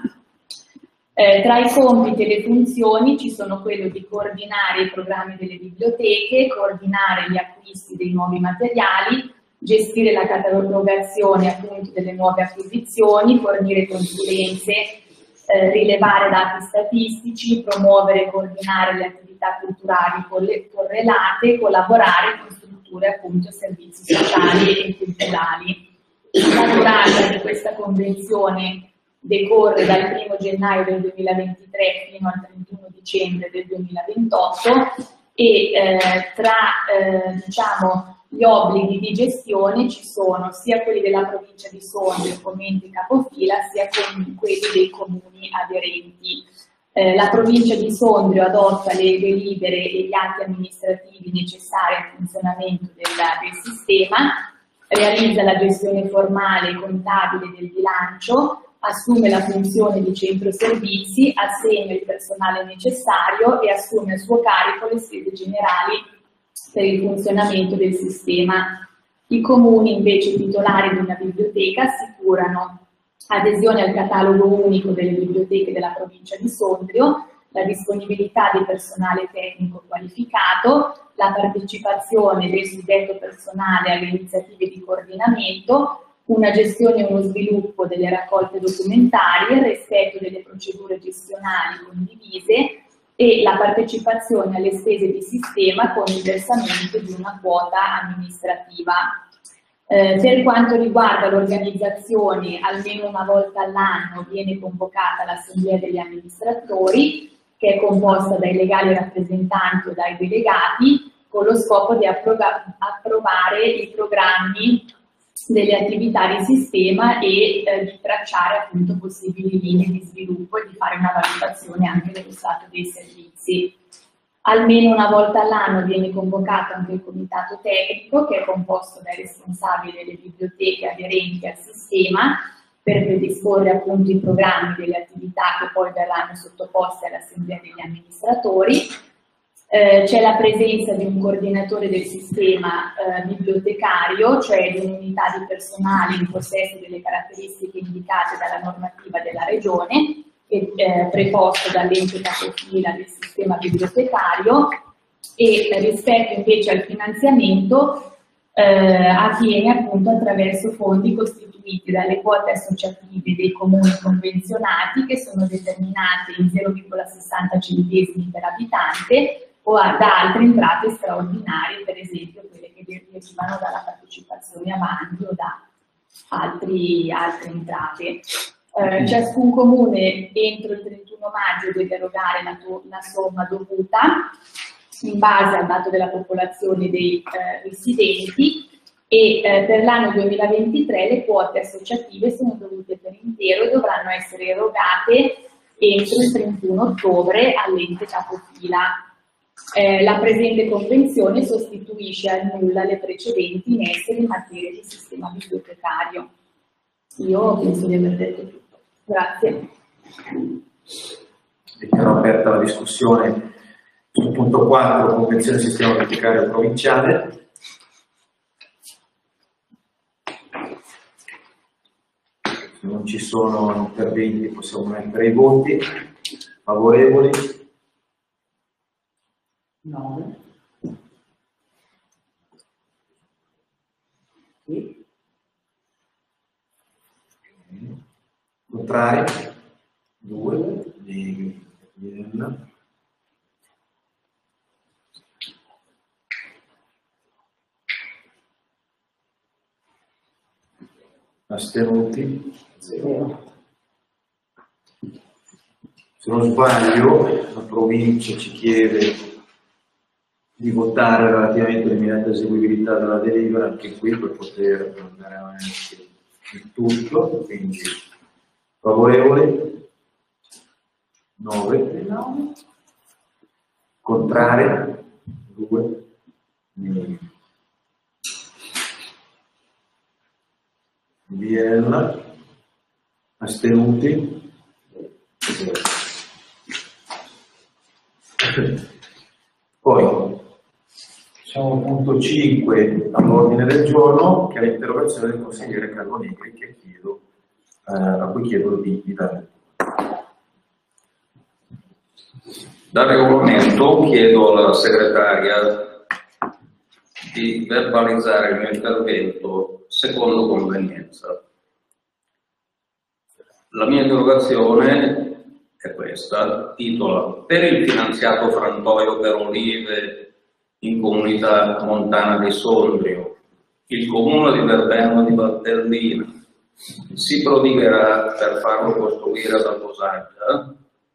Tra i compiti e le funzioni ci sono quello di coordinare i programmi delle biblioteche, coordinare gli acquisti dei nuovi materiali, gestire la catalogazione appunto delle nuove acquisizioni, fornire consulenze, rilevare dati statistici, promuovere e coordinare le attività culturali correlate, collaborare con strutture appunto servizi sociali e culturali. La durata di questa convenzione decorre dal 1 gennaio del 2023 fino al 31 dicembre del 2028 e diciamo, gli obblighi di gestione ci sono sia quelli della provincia di Sondrio come ente capofila, sia quelli dei comuni aderenti. La provincia di Sondrio adotta le delibere e gli atti amministrativi necessari al funzionamento del sistema, realizza la gestione formale e contabile del bilancio, assume la funzione di centro servizi, assegna il personale necessario e assume a suo carico le spese generali per il funzionamento del sistema. I comuni invece titolari di una biblioteca assicurano adesione al catalogo unico delle biblioteche della provincia di Sondrio, la disponibilità di personale tecnico qualificato, la partecipazione del suddetto personale alle iniziative di coordinamento, una gestione e uno sviluppo delle raccolte documentarie, il rispetto delle procedure gestionali condivise e la partecipazione alle spese di sistema con il versamento di una quota amministrativa. Per quanto riguarda l'organizzazione, almeno una volta all'anno viene convocata l'assemblea degli amministratori che è composta dai legali rappresentanti o dai delegati, con lo scopo di approvare i programmi delle attività di sistema e di tracciare appunto possibili linee di sviluppo e di fare una valutazione anche dello stato dei servizi. Almeno una volta all'anno viene convocato anche il comitato tecnico, che è composto dai responsabili delle biblioteche aderenti al sistema, per predisporre appunto i programmi delle attività che poi verranno sottoposte all'assemblea degli amministratori. C'è la presenza di un coordinatore del sistema bibliotecario, cioè di un'unità di personale in possesso delle caratteristiche indicate dalla normativa della Regione, preposto dall'ente capofila del sistema bibliotecario, e rispetto invece al finanziamento avviene appunto attraverso fondi costituiti dalle quote associative dei comuni convenzionati, che sono determinate in 0,60 centesimi per abitante, o da altre entrate straordinarie, per esempio quelle che derivano dalla partecipazione a bandi o da altre entrate. Ciascun comune entro il 31 maggio deve erogare la somma dovuta in base al dato della popolazione dei residenti, e per l'anno 2023 le quote associative sono dovute per intero e dovranno essere erogate entro il 31 ottobre all'ente capofila. La presente convenzione sostituisce al nulla le precedenti in essere in materia di sistema bibliotecario. Io penso di aver detto tutto. Grazie. Dichiaro aperta la discussione sul punto 4, Convenzione Sistema Bibliotecario Provinciale. Se non ci sono interventi possiamo mettere i voti. Favorevoli? 9. Sì. Contrari? 2. Neghi. Astenuti? 0. Se non sbaglio, la provincia ci chiede di votare relativamente all'immediata eseguibilità della delibera, anche qui per poter andare avanti in tutto. Quindi favorevoli? 9. 9. Contrari? 2. Biella? Astenuti? Poi siamo al punto 5 all'ordine del giorno, che è l'interrogazione del consigliere Carlo Negri, che chiedo, a cui chiedo di dare. Dal regolamento chiedo alla segretaria di verbalizzare il mio intervento secondo convenienza. La mia interrogazione è questa, titola: per il finanziato frantoio per olive in comunità montana di Sondrio, il comune di Verbeno di Valtellina si prodigherà per farlo costruire ad Alcosaglia.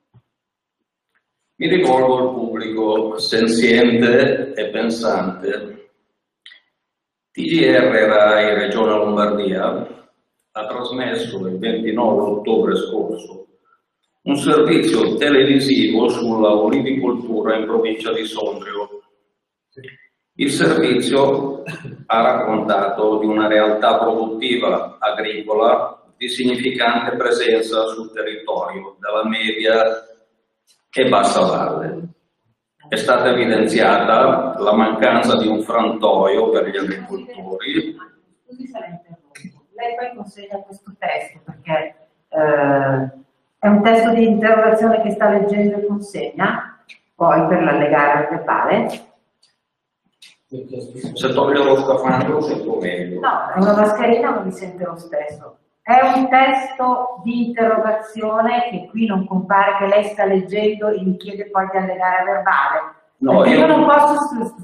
Mi rivolgo al pubblico senziente e pensante. TGR Rai Regione Lombardia ha trasmesso il 29 ottobre scorso un servizio televisivo sulla olivicoltura in provincia di Sondrio. Il servizio ha raccontato di una realtà produttiva agricola di significante presenza sul territorio della media e bassa valle. È stata evidenziata la mancanza di un frantoio per gli agricoltori. Scusi se la interrompo. Lei poi consegna questo testo perché è un testo di interrogazione che sta leggendo e consegna, poi per l'allegare al verbale. Se toglio lo scafandro sento meglio. No, è una mascherina, non mi sente lo stesso. È un testo di interrogazione che qui non compare, che lei sta leggendo e mi chiede poi di allegare a verbale. No, perché io io non posso,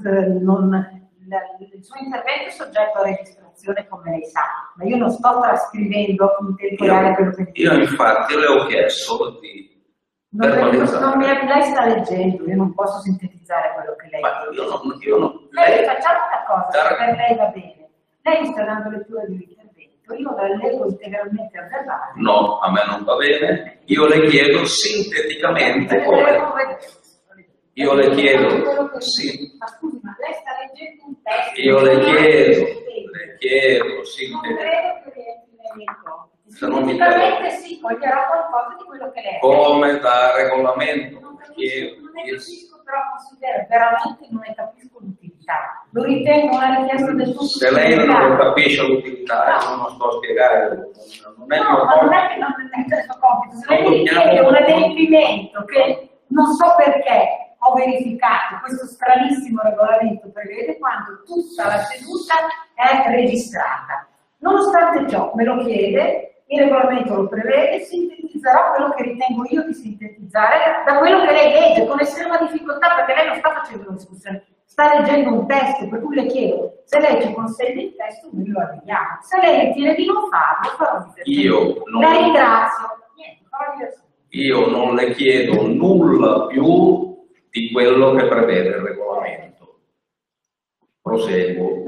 il suo intervento è soggetto a registrazione, come lei sa, ma io non sto trascrivendo in tempo reale quello che dice. Io infatti le ho chiesto di Lei sta leggendo, io non posso sintetizzare quello che lei dice. Lei facciamo una cosa, se per lei va bene. Lei sta dando lettura di un intervento, io la leggo integralmente al verbale. No, a me non va bene. Io le chiedo sinteticamente come. Io le chiedo, sì. Ma scusi, ma lei sta leggendo un testo. Io le chiedo sinteticamente. Non credo che rientri nei miei compiti. Se non mi Sicuramente sì, coglierò qualcosa di quello che lei ha detto. Come da regolamento. Non ne capisco, però considero veramente non ne capisco l'utilità. Lo ritengo una richiesta del tutto. Se lei non capisce l'utilità, io non sto a spiegare. Non è che non è il suo compito. Se lei mi chiede un adempimento che non so perché ho verificato, questo stranissimo regolamento prevede quando tutta la seduta è registrata. Nonostante ciò, me lo chiede, il regolamento lo prevede, sintetizzerò quello che ritengo io di sintetizzare da quello che lei legge, con estrema difficoltà, perché lei non sta facendo una discussione, sta leggendo un testo, per cui le chiedo, se lei ci consegna il testo, noi lo arriviamo. Se lei ritiene di non farlo, farò diversamente. La ringrazio. Niente, farò diversamente. Io non le chiedo nulla più di quello che prevede il regolamento. Proseguo.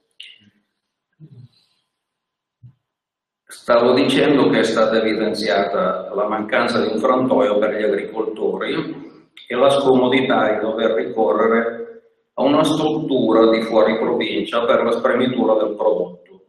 Stavo dicendo che è stata evidenziata la mancanza di un frantoio per gli agricoltori e la scomodità di dover ricorrere a una struttura di fuori provincia per la spremitura del prodotto.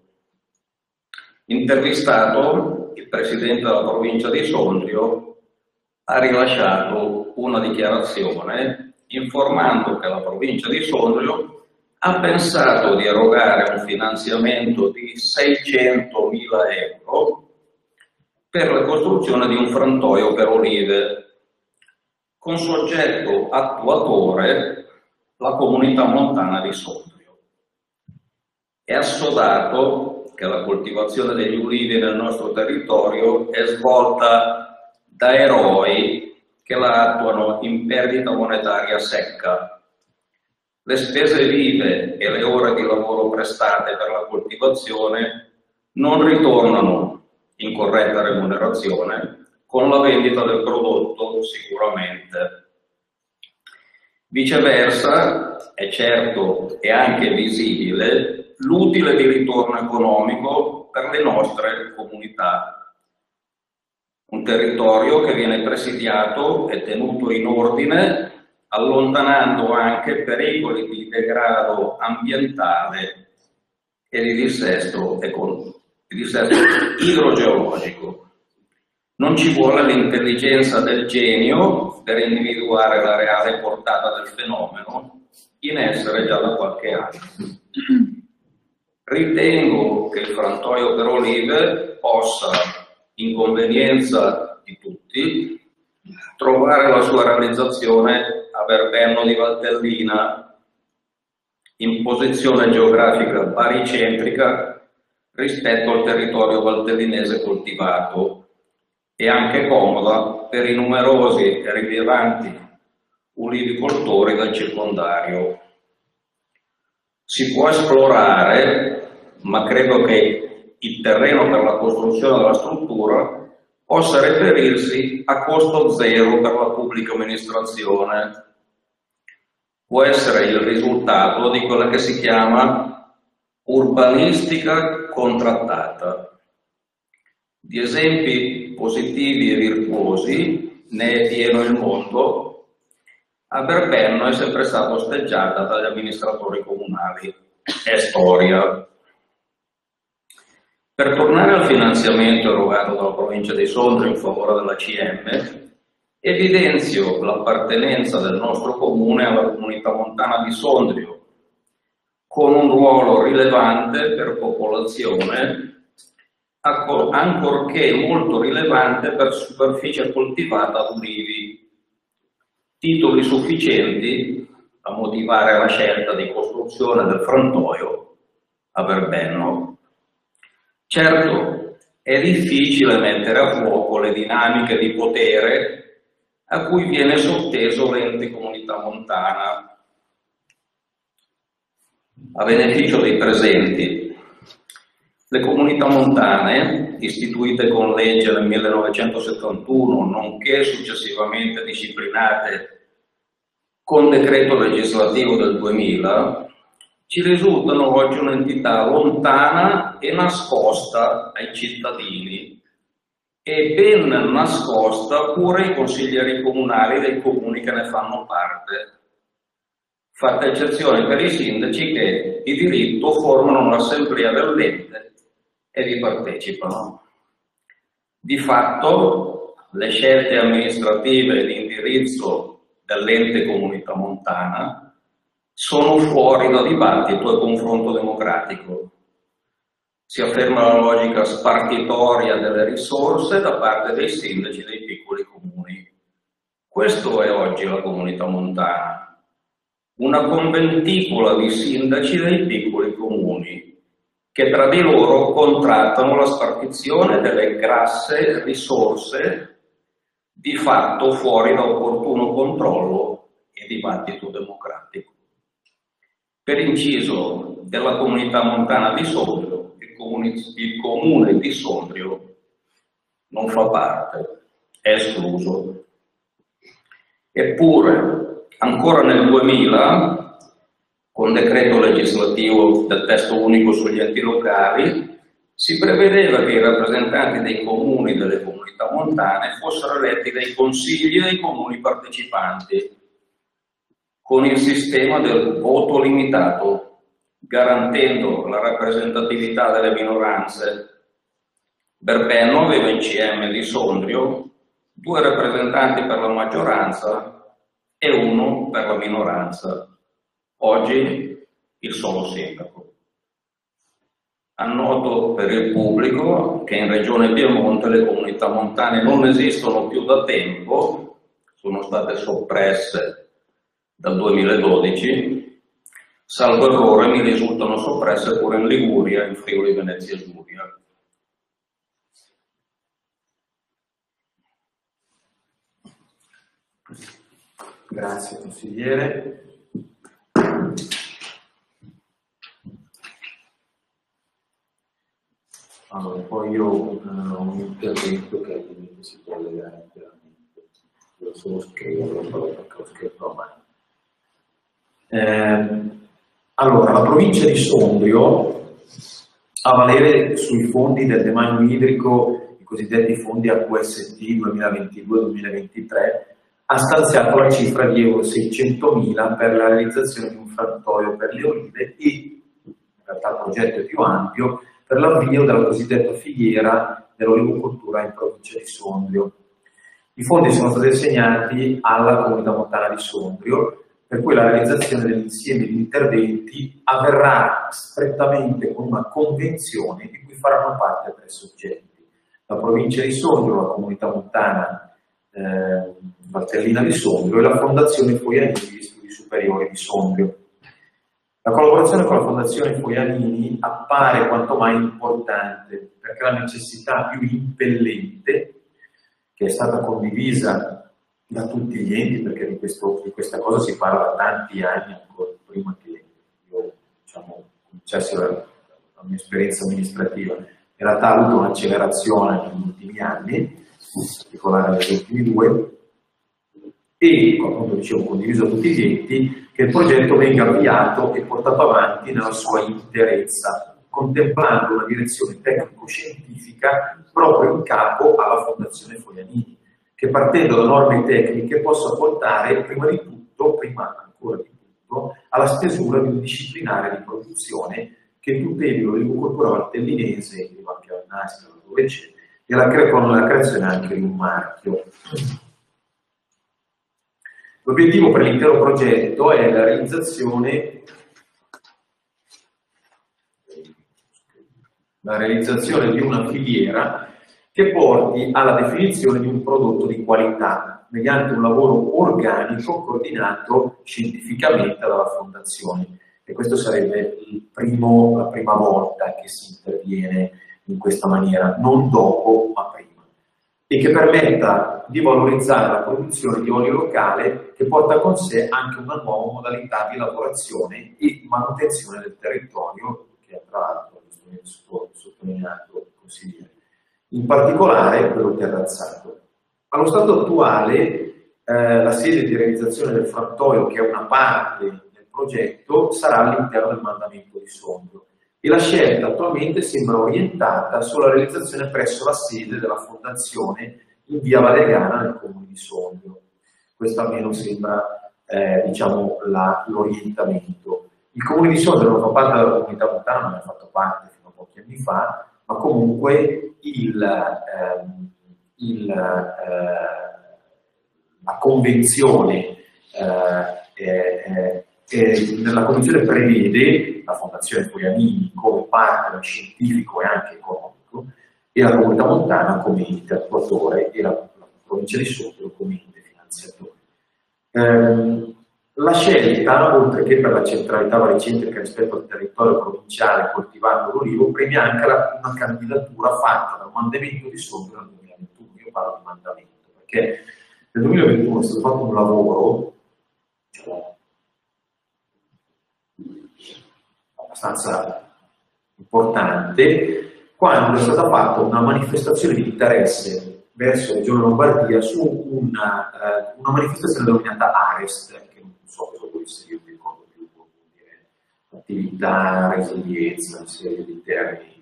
Intervistato, il presidente della provincia di Sondrio ha rilasciato una dichiarazione informando che la provincia di Sondrio ha pensato di erogare un finanziamento di 600.000 euro per la costruzione di un frantoio per olive, con soggetto attuatore la comunità montana di Sondrio. È assodato che la coltivazione degli ulivi nel nostro territorio è svolta da eroi che la attuano in perdita monetaria secca. Le spese vive e le ore di lavoro prestate per la coltivazione non ritornano in corretta remunerazione, con la vendita del prodotto sicuramente. Viceversa, è certo e anche visibile l'utile di ritorno economico per le nostre comunità. Un territorio che viene presidiato e tenuto in ordine, allontanando anche pericoli di degrado ambientale e di dissesto idrogeologico. Non ci vuole l'intelligenza del genio per individuare la reale portata del fenomeno, in essere già da qualche anno. Ritengo che il frantoio per olive possa, in convenienza di tutti, trovare la sua realizzazione a Verbenno di Valtellina, in posizione geografica baricentrica rispetto al territorio valtellinese coltivato e anche comoda per i numerosi e rilevanti ulivicoltori del circondario. Si può esplorare, ma credo che il terreno per la costruzione della struttura possa reperirsi a costo zero per la pubblica amministrazione. Può essere il risultato di quella che si chiama urbanistica contrattata. Di esempi positivi e virtuosi ne è pieno il mondo. A Verbenno è sempre stata osteggiata dagli amministratori comunali. È storia. Per tornare al finanziamento erogato dalla provincia di Sondrio in favore della CM, evidenzio l'appartenenza del nostro comune alla comunità montana di Sondrio, con un ruolo rilevante per popolazione, ancorché molto rilevante per superficie coltivata ad ulivi, titoli sufficienti a motivare la scelta di costruzione del frantoio a Verbenno. Certo, è difficile mettere a fuoco le dinamiche di potere a cui viene sotteso l'ente comunità montana. A beneficio dei presenti, Le comunità montane, istituite con legge nel 1971, nonché successivamente disciplinate con decreto legislativo del 2000, ci risultano oggi un'entità lontana e nascosta ai cittadini e ben nascosta pure ai consiglieri comunali dei comuni che ne fanno parte, fatta eccezione per i sindaci che di diritto formano un'assemblea dell'ente e vi partecipano. Di fatto, le scelte amministrative di indirizzo dell'ente comunità montana sono fuori da dibattito e confronto democratico. Si afferma la logica spartitoria delle risorse da parte dei sindaci dei piccoli comuni. Questo è oggi la comunità montana, una conventicola di sindaci dei piccoli comuni che tra di loro contrattano la spartizione delle grasse risorse di fatto fuori da opportuno controllo e dibattito democratico. Per inciso della comunità montana di Sondrio, il comune di Sondrio non fa parte, è escluso. Eppure, ancora nel 2000, con decreto legislativo del testo unico sugli enti locali, si prevedeva che i rappresentanti dei comuni e delle comunità montane fossero eletti dai consigli dei comuni partecipanti, con il sistema del voto limitato, garantendo la rappresentatività delle minoranze. Berbeno aveva in CM di Sondrio 2 rappresentanti per la maggioranza e 1 per la minoranza. Oggi il solo sindaco. Annoto per il pubblico che in Regione Piemonte le comunità montane non esistono più da tempo, sono state soppresse dal 2012, salvo errore mi risultano soppresse pure in Liguria, in Friuli Venezia Giulia. Grazie consigliere. Allora, poi io ho un intervento che ovviamente si può legare interamente. Devo solo scriverlo, però perché ho scritto a mano. Allora, la provincia di Sondrio, a valere sui fondi del demanio idrico, i cosiddetti fondi AQST 2022-2023, ha stanziato la cifra di euro 600.000 per la realizzazione di un frantoio per le olive e, in realtà il progetto è più ampio, per l'avvio della cosiddetta filiera dell'olivocoltura in provincia di Sondrio. I fondi sono stati assegnati alla comunità montana di Sondrio, per cui la realizzazione dell'insieme di interventi avverrà strettamente con una convenzione di cui faranno parte 3 soggetti: la provincia di Sondrio, la comunità montana Valtellina di Sondrio e la Fondazione Foianini di Studi Superiori di Sondrio. La collaborazione con la Fondazione Foianini appare quanto mai importante perché la necessità più impellente, che è stata condivisa da tutti gli enti, perché di questa cosa si parla da tanti anni, ancora prima che io cominciassi la mia esperienza amministrativa, in realtà ha avuto un'accelerazione negli ultimi anni, in particolare negli ultimi 2, e, come dicevo, condiviso da tutti gli enti, che il progetto venga avviato e portato avanti nella sua interezza, contemplando una direzione tecnico-scientifica proprio in capo alla Fondazione Foianini, che partendo da norme tecniche possa portare prima ancora di tutto, alla stesura di un disciplinare di produzione che tuteli l'olivocoltura valtellinese, e anche al Nasca, dove c'è, e con la creazione anche di un marchio. L'obiettivo per l'intero progetto è la realizzazione di una filiera che porti alla definizione di un prodotto di qualità mediante un lavoro organico coordinato scientificamente dalla Fondazione. E questo sarebbe la prima volta che si interviene in questa maniera, non dopo ma prima, e che permetta di valorizzare la produzione di olio locale, che porta con sé anche una nuova modalità di lavorazione e manutenzione del territorio, che tra l'altro, sottolineato in particolare quello terrazzato. Allo stato attuale la sede di realizzazione del frantoio, che è una parte del progetto, sarà all'interno del mandamento di Sondrio e la scelta attualmente sembra orientata sulla realizzazione presso la sede della fondazione in via Valeriana nel comune di Sondrio. Questo almeno sembra diciamo, l'orientamento. Il comune di Sondrio non fa parte della comunità montana, non ne ha fatto parte fino a pochi anni fa, ma comunque la convenzione nella convenzione prevede la Fondazione Foianini come partner scientifico e anche economico e la comunità montana come ente attuatore e la provincia di Sondrio come ente finanziatore. La scelta, oltre che per la centralità baricentrica rispetto al territorio provinciale coltivando l'olivo, premia anche una candidatura fatta dal mandamento di Sondrio nel 2021. Io parlo di mandamento perché nel 2021 è stato fatto un lavoro abbastanza importante quando è stata fatta una manifestazione di interesse verso la Regione Lombardia su una manifestazione denominata AREST, che non so cosa vuol dire, io mi ricordo più, vuol dire attività, resilienza, una serie di termini,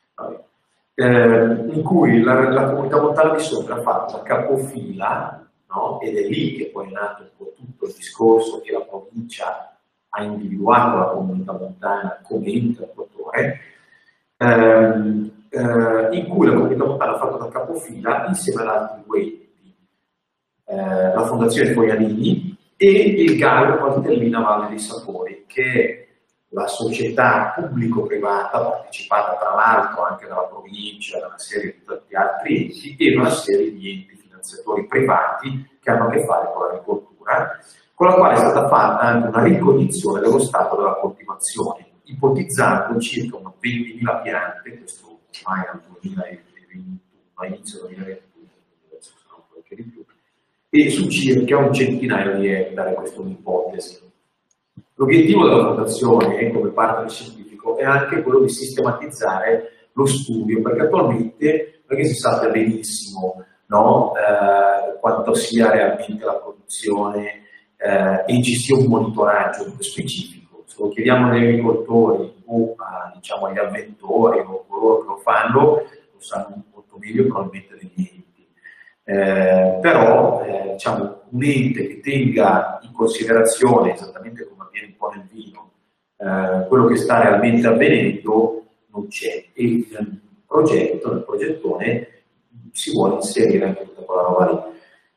in cui la comunità montana di Sondrio ha fatto la capofila, no? Ed è lì che poi è nato un po' tutto il discorso che la provincia ha individuato la comunità montana come ente attuatore, in cui la comunità montana ha fatto da capofila insieme ad altri due enti, la Fondazione Foianini e il GAL Valtellina Valle dei Sapori, che è la società pubblico-privata partecipata tra l'altro anche dalla provincia, da una serie di tanti altri enti e una serie di enti finanziatori privati che hanno a che fare con l'agricoltura, con la quale è stata fatta anche una ricognizione dello stato della coltivazione, ipotizzando circa 20.000 piante, questo ormai al 2021, a inizio 2021, adesso sono qualche di più, e su circa un centinaio di ettari, questa è un'ipotesi. L'obiettivo della fondazione, come partner scientifico, è anche quello di sistematizzare lo studio, perché attualmente non è che si sappia benissimo, no, quanto sia realmente la produzione e ci sia un monitoraggio specifico. Se lo chiediamo agli agricoltori o diciamo, agli avventori o coloro che lo fanno, lo sanno molto meglio probabilmente degli enti. Però diciamo, un ente che tenga in considerazione, esattamente come avviene un po' nel vino, quello che sta realmente avvenendo non c'è, e nel progettone si vuole inserire anche tutta quella roba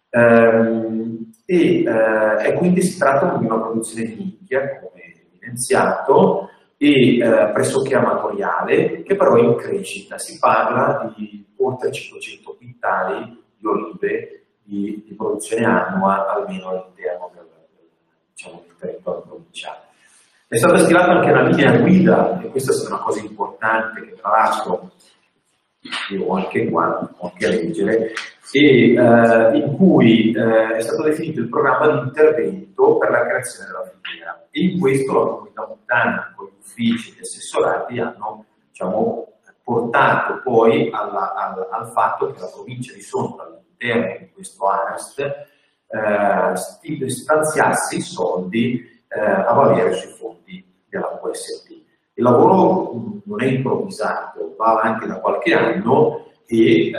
lì. E quindi si tratta di una produzione di nicchia, come evidenziato, e pressoché amatoriale, che però è in crescita. Si parla di oltre 500 quintali di olive di produzione annua, almeno all'interno diciamo, del territorio provinciale. È stata stilata anche una linea guida, e questa è una cosa importante che tra l'altro io ho anche qua, ho anche a leggere, e in cui è stato definito il programma di intervento per la creazione della filiera. E in questo la comunità montana, con gli uffici e gli assessorati hanno diciamo, portato poi al fatto che la provincia di Sondrio all'interno di questo AREST stanziasse i soldi a valere sui fondi della QST. Il lavoro non è improvvisato, va avanti da qualche anno e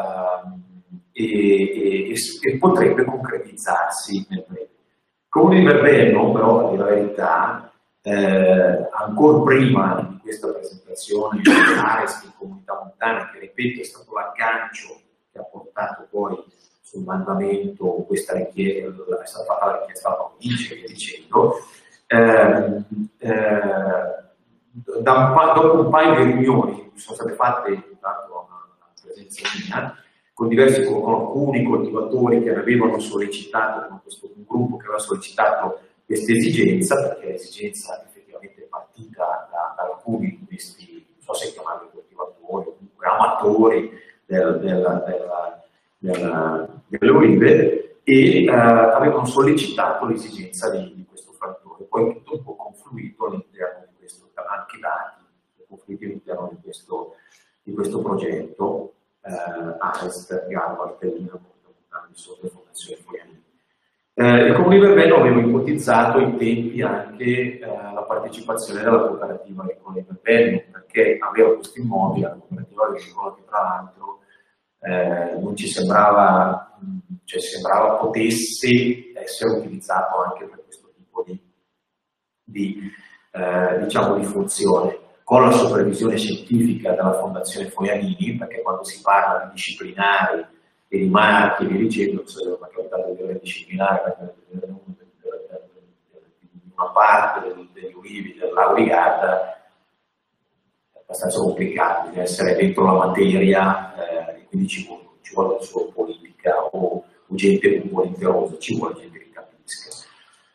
potrebbe concretizzarsi nel breve. Il Comune di Verbeno, però, a dire la verità, ancora prima di questa presentazione di AREST in comunità montana, che ripeto è stato l'aggancio che ha portato poi sul mandamento questa richiesta, è stata fatta la richiesta alla provincia e via dicendo, dopo un paio di riunioni che sono state fatte intanto a presenza mia, con alcuni coltivatori che avevano sollecitato, un gruppo che aveva sollecitato questa esigenza, perché l'esigenza effettivamente è partita da alcuni di questi, non so se chiamarli coltivatori, o comunque amatori delle olive, e avevano sollecitato l'esigenza di questo fattore. Poi tutto un po' confluito all'interno di questo, anche dati confluiti all'interno di questo progetto. AREST, Grado, Valtellina, Comunità di Sotto e Fondazione Foianini. Il Comune di Verbeno aveva ipotizzato ai tempi anche la partecipazione della cooperativa agricola di Verbeno, perché aveva questi immobili, la cooperativa agricola che tra l'altro non ci sembrava, cioè sembrava potesse essere utilizzato anche per questo tipo di funzione, con la supervisione scientifica della Fondazione Foianini, perché quando si parla di disciplinari e di marchi e di dicendo, non so se è una capitale di vedere disciplinare, di una parte degli ulivi dell'Aurigarda è abbastanza complicato, deve essere dentro la materia e quindi ci vuole solo politica o gente volenterosa, ci vuole gente che capisca.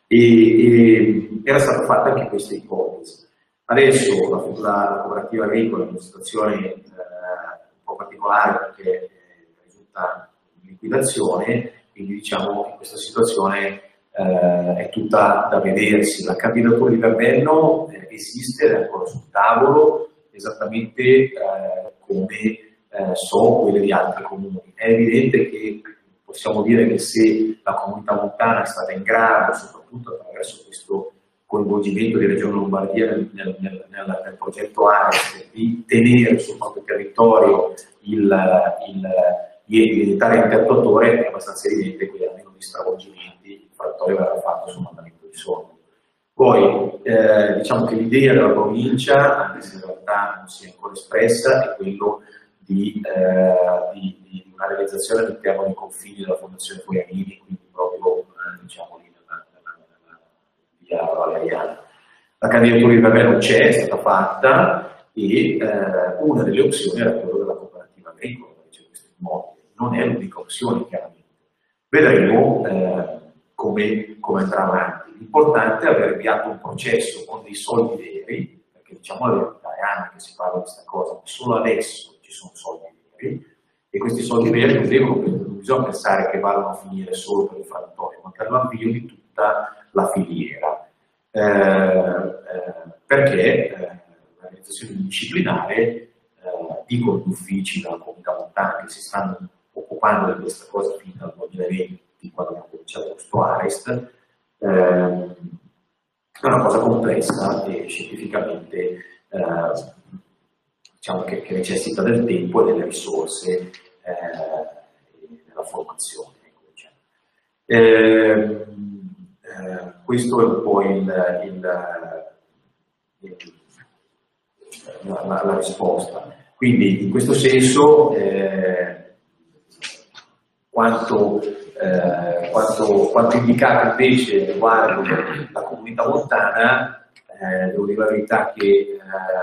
E era stata fatta anche questa ipotesi. Adesso la cooperativa agricola è una situazione un po' particolare perché risulta in liquidazione, quindi diciamo che questa situazione è tutta da vedersi. La candidatura di Verbeno esiste, è ancora sul tavolo, esattamente come so quelle di altri comuni. È evidente che possiamo dire che se la comunità montana è stata in grado, soprattutto attraverso questo coinvolgimento di Regione Lombardia nel progetto ARES, di tenere sul proprio territorio di diventare interlocutore, è abbastanza evidente che almeno di stravolgimenti il fattore verrà fatto sul mandamento di soldi. Poi diciamo che l'idea della provincia, anche se in realtà non si è ancora espressa, è quello di una realizzazione all'interno dei confini della Fondazione Foianini, quindi proprio diciamo lì nella via Valeriana. La candidatura di Verbeno c'è, è stata fatta e una delle opzioni era quella della cooperativa agricola, dove c'è questo immobile. Non è l'unica opzione, chiaramente. Vedremo come andrà avanti. L'importante è aver avviato un processo con dei soldi veri, perché diciamo la verità è anni che si parla di questa cosa, ma solo adesso ci sono soldi veri, e questi soldi veri non bisogna pensare che vadano a finire solo per il frantoio, ma per l'avvio di tutta la filiera. Perché la realizzazione disciplinare, dico gli uffici della comunità montana che si stanno occupando di questa cosa fin dal 2020, quando abbiamo cominciato questo AREST, è una cosa complessa e scientificamente diciamo che necessita del tempo e delle risorse e della formazione. Questo è un po' la risposta. Quindi in questo senso quanto indicato invece riguardo la comunità montana, devo dire la verità che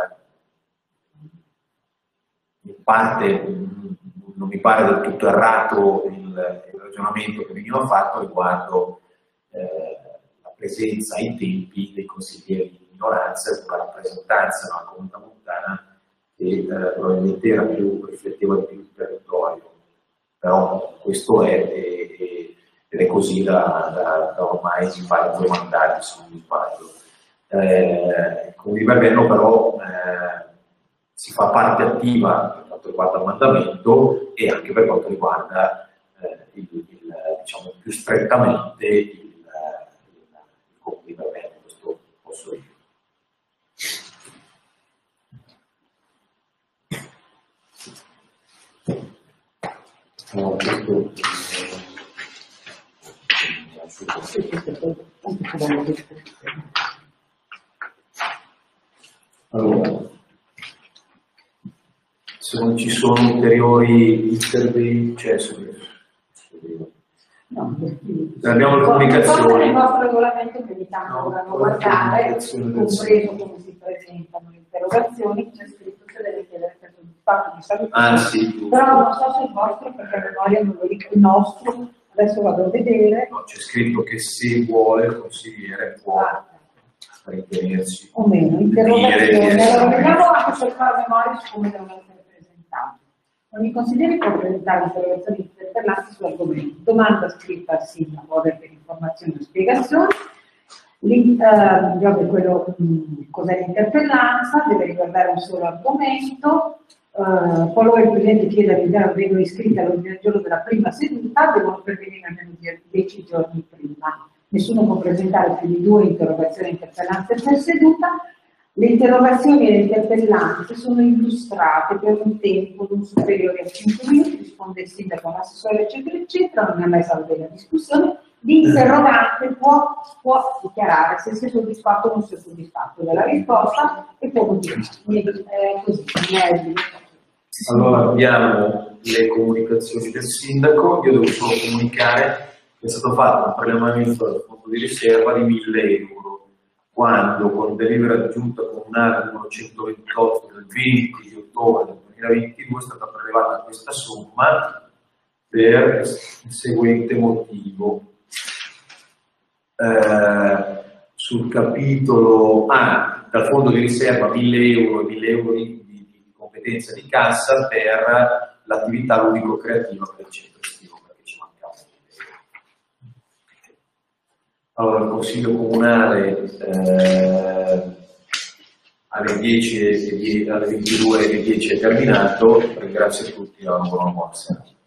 in parte non mi pare del tutto errato il ragionamento che veniva fatto riguardo la presenza ai tempi dei consiglieri di minoranza e la rappresentanza della comunità montana che probabilmente era rifletteva di più il territorio. Però questo ed è così da ormai si fa 2 mandati, se non mi sbaglio. Il Comune di Verbeno però si fa parte attiva per quanto riguarda il mandamento e anche per quanto riguarda diciamo più strettamente il Comune di Verbeno, questo posso dire. Allora, se non ci sono ulteriori interventi, abbiamo le comunicazioni. Il vostro regolamento che diciamo dovranno guardare, compreso come si presentano le interrogazioni, c'è scritto che deve chiedere per soddisfatto di salute. Sì. Però non so se il vostro, perché a memoria non lo dico, il nostro, adesso vado a vedere. No, c'è scritto che se vuole il consigliere può ritenersi o meno, interrogazioni. Allora vediamo anche se fa la memoria su come devono essere presentati. Ogni consigliere può presentare interrogazioni interpellanti sull'argomento. Domanda scritta al sindaco per informazioni o spiegazioni. Quello cos'è l'interpellanza, deve riguardare un solo argomento, qualora il Presidente chieda che vengano iscritti all'ordine del giorno della prima seduta, devono pervenire almeno 10 giorni prima. Nessuno può presentare più di 2 interrogazioni e interpellanze per seduta. Le interrogazioni e le interpellanze sono illustrate per un tempo non superiore a 5 minuti, risponde il sindaco, l'assessore, eccetera, eccetera, non è mai salva la discussione. L'interrogante può dichiarare se sia soddisfatto o non sia soddisfatto della risposta e può continuare. Così, allora abbiamo le comunicazioni del sindaco. Io devo solo comunicare che è stato fatto un prelevamento dal fondo di riserva di 1.000 euro, quando con delibera di giunta comunale numero 128 del 20 di ottobre del 2022 è stata prelevata questa somma per il seguente motivo. Sul capitolo A, dal fondo di riserva 1.000 euro e 1.000 euro di competenza di cassa per l'attività ludico-creativa per il centro estivo, perché ci mancava. Allora, il Consiglio Comunale alle 10 alle 22:10 è terminato. Ringrazio tutti e auguro una buona serata.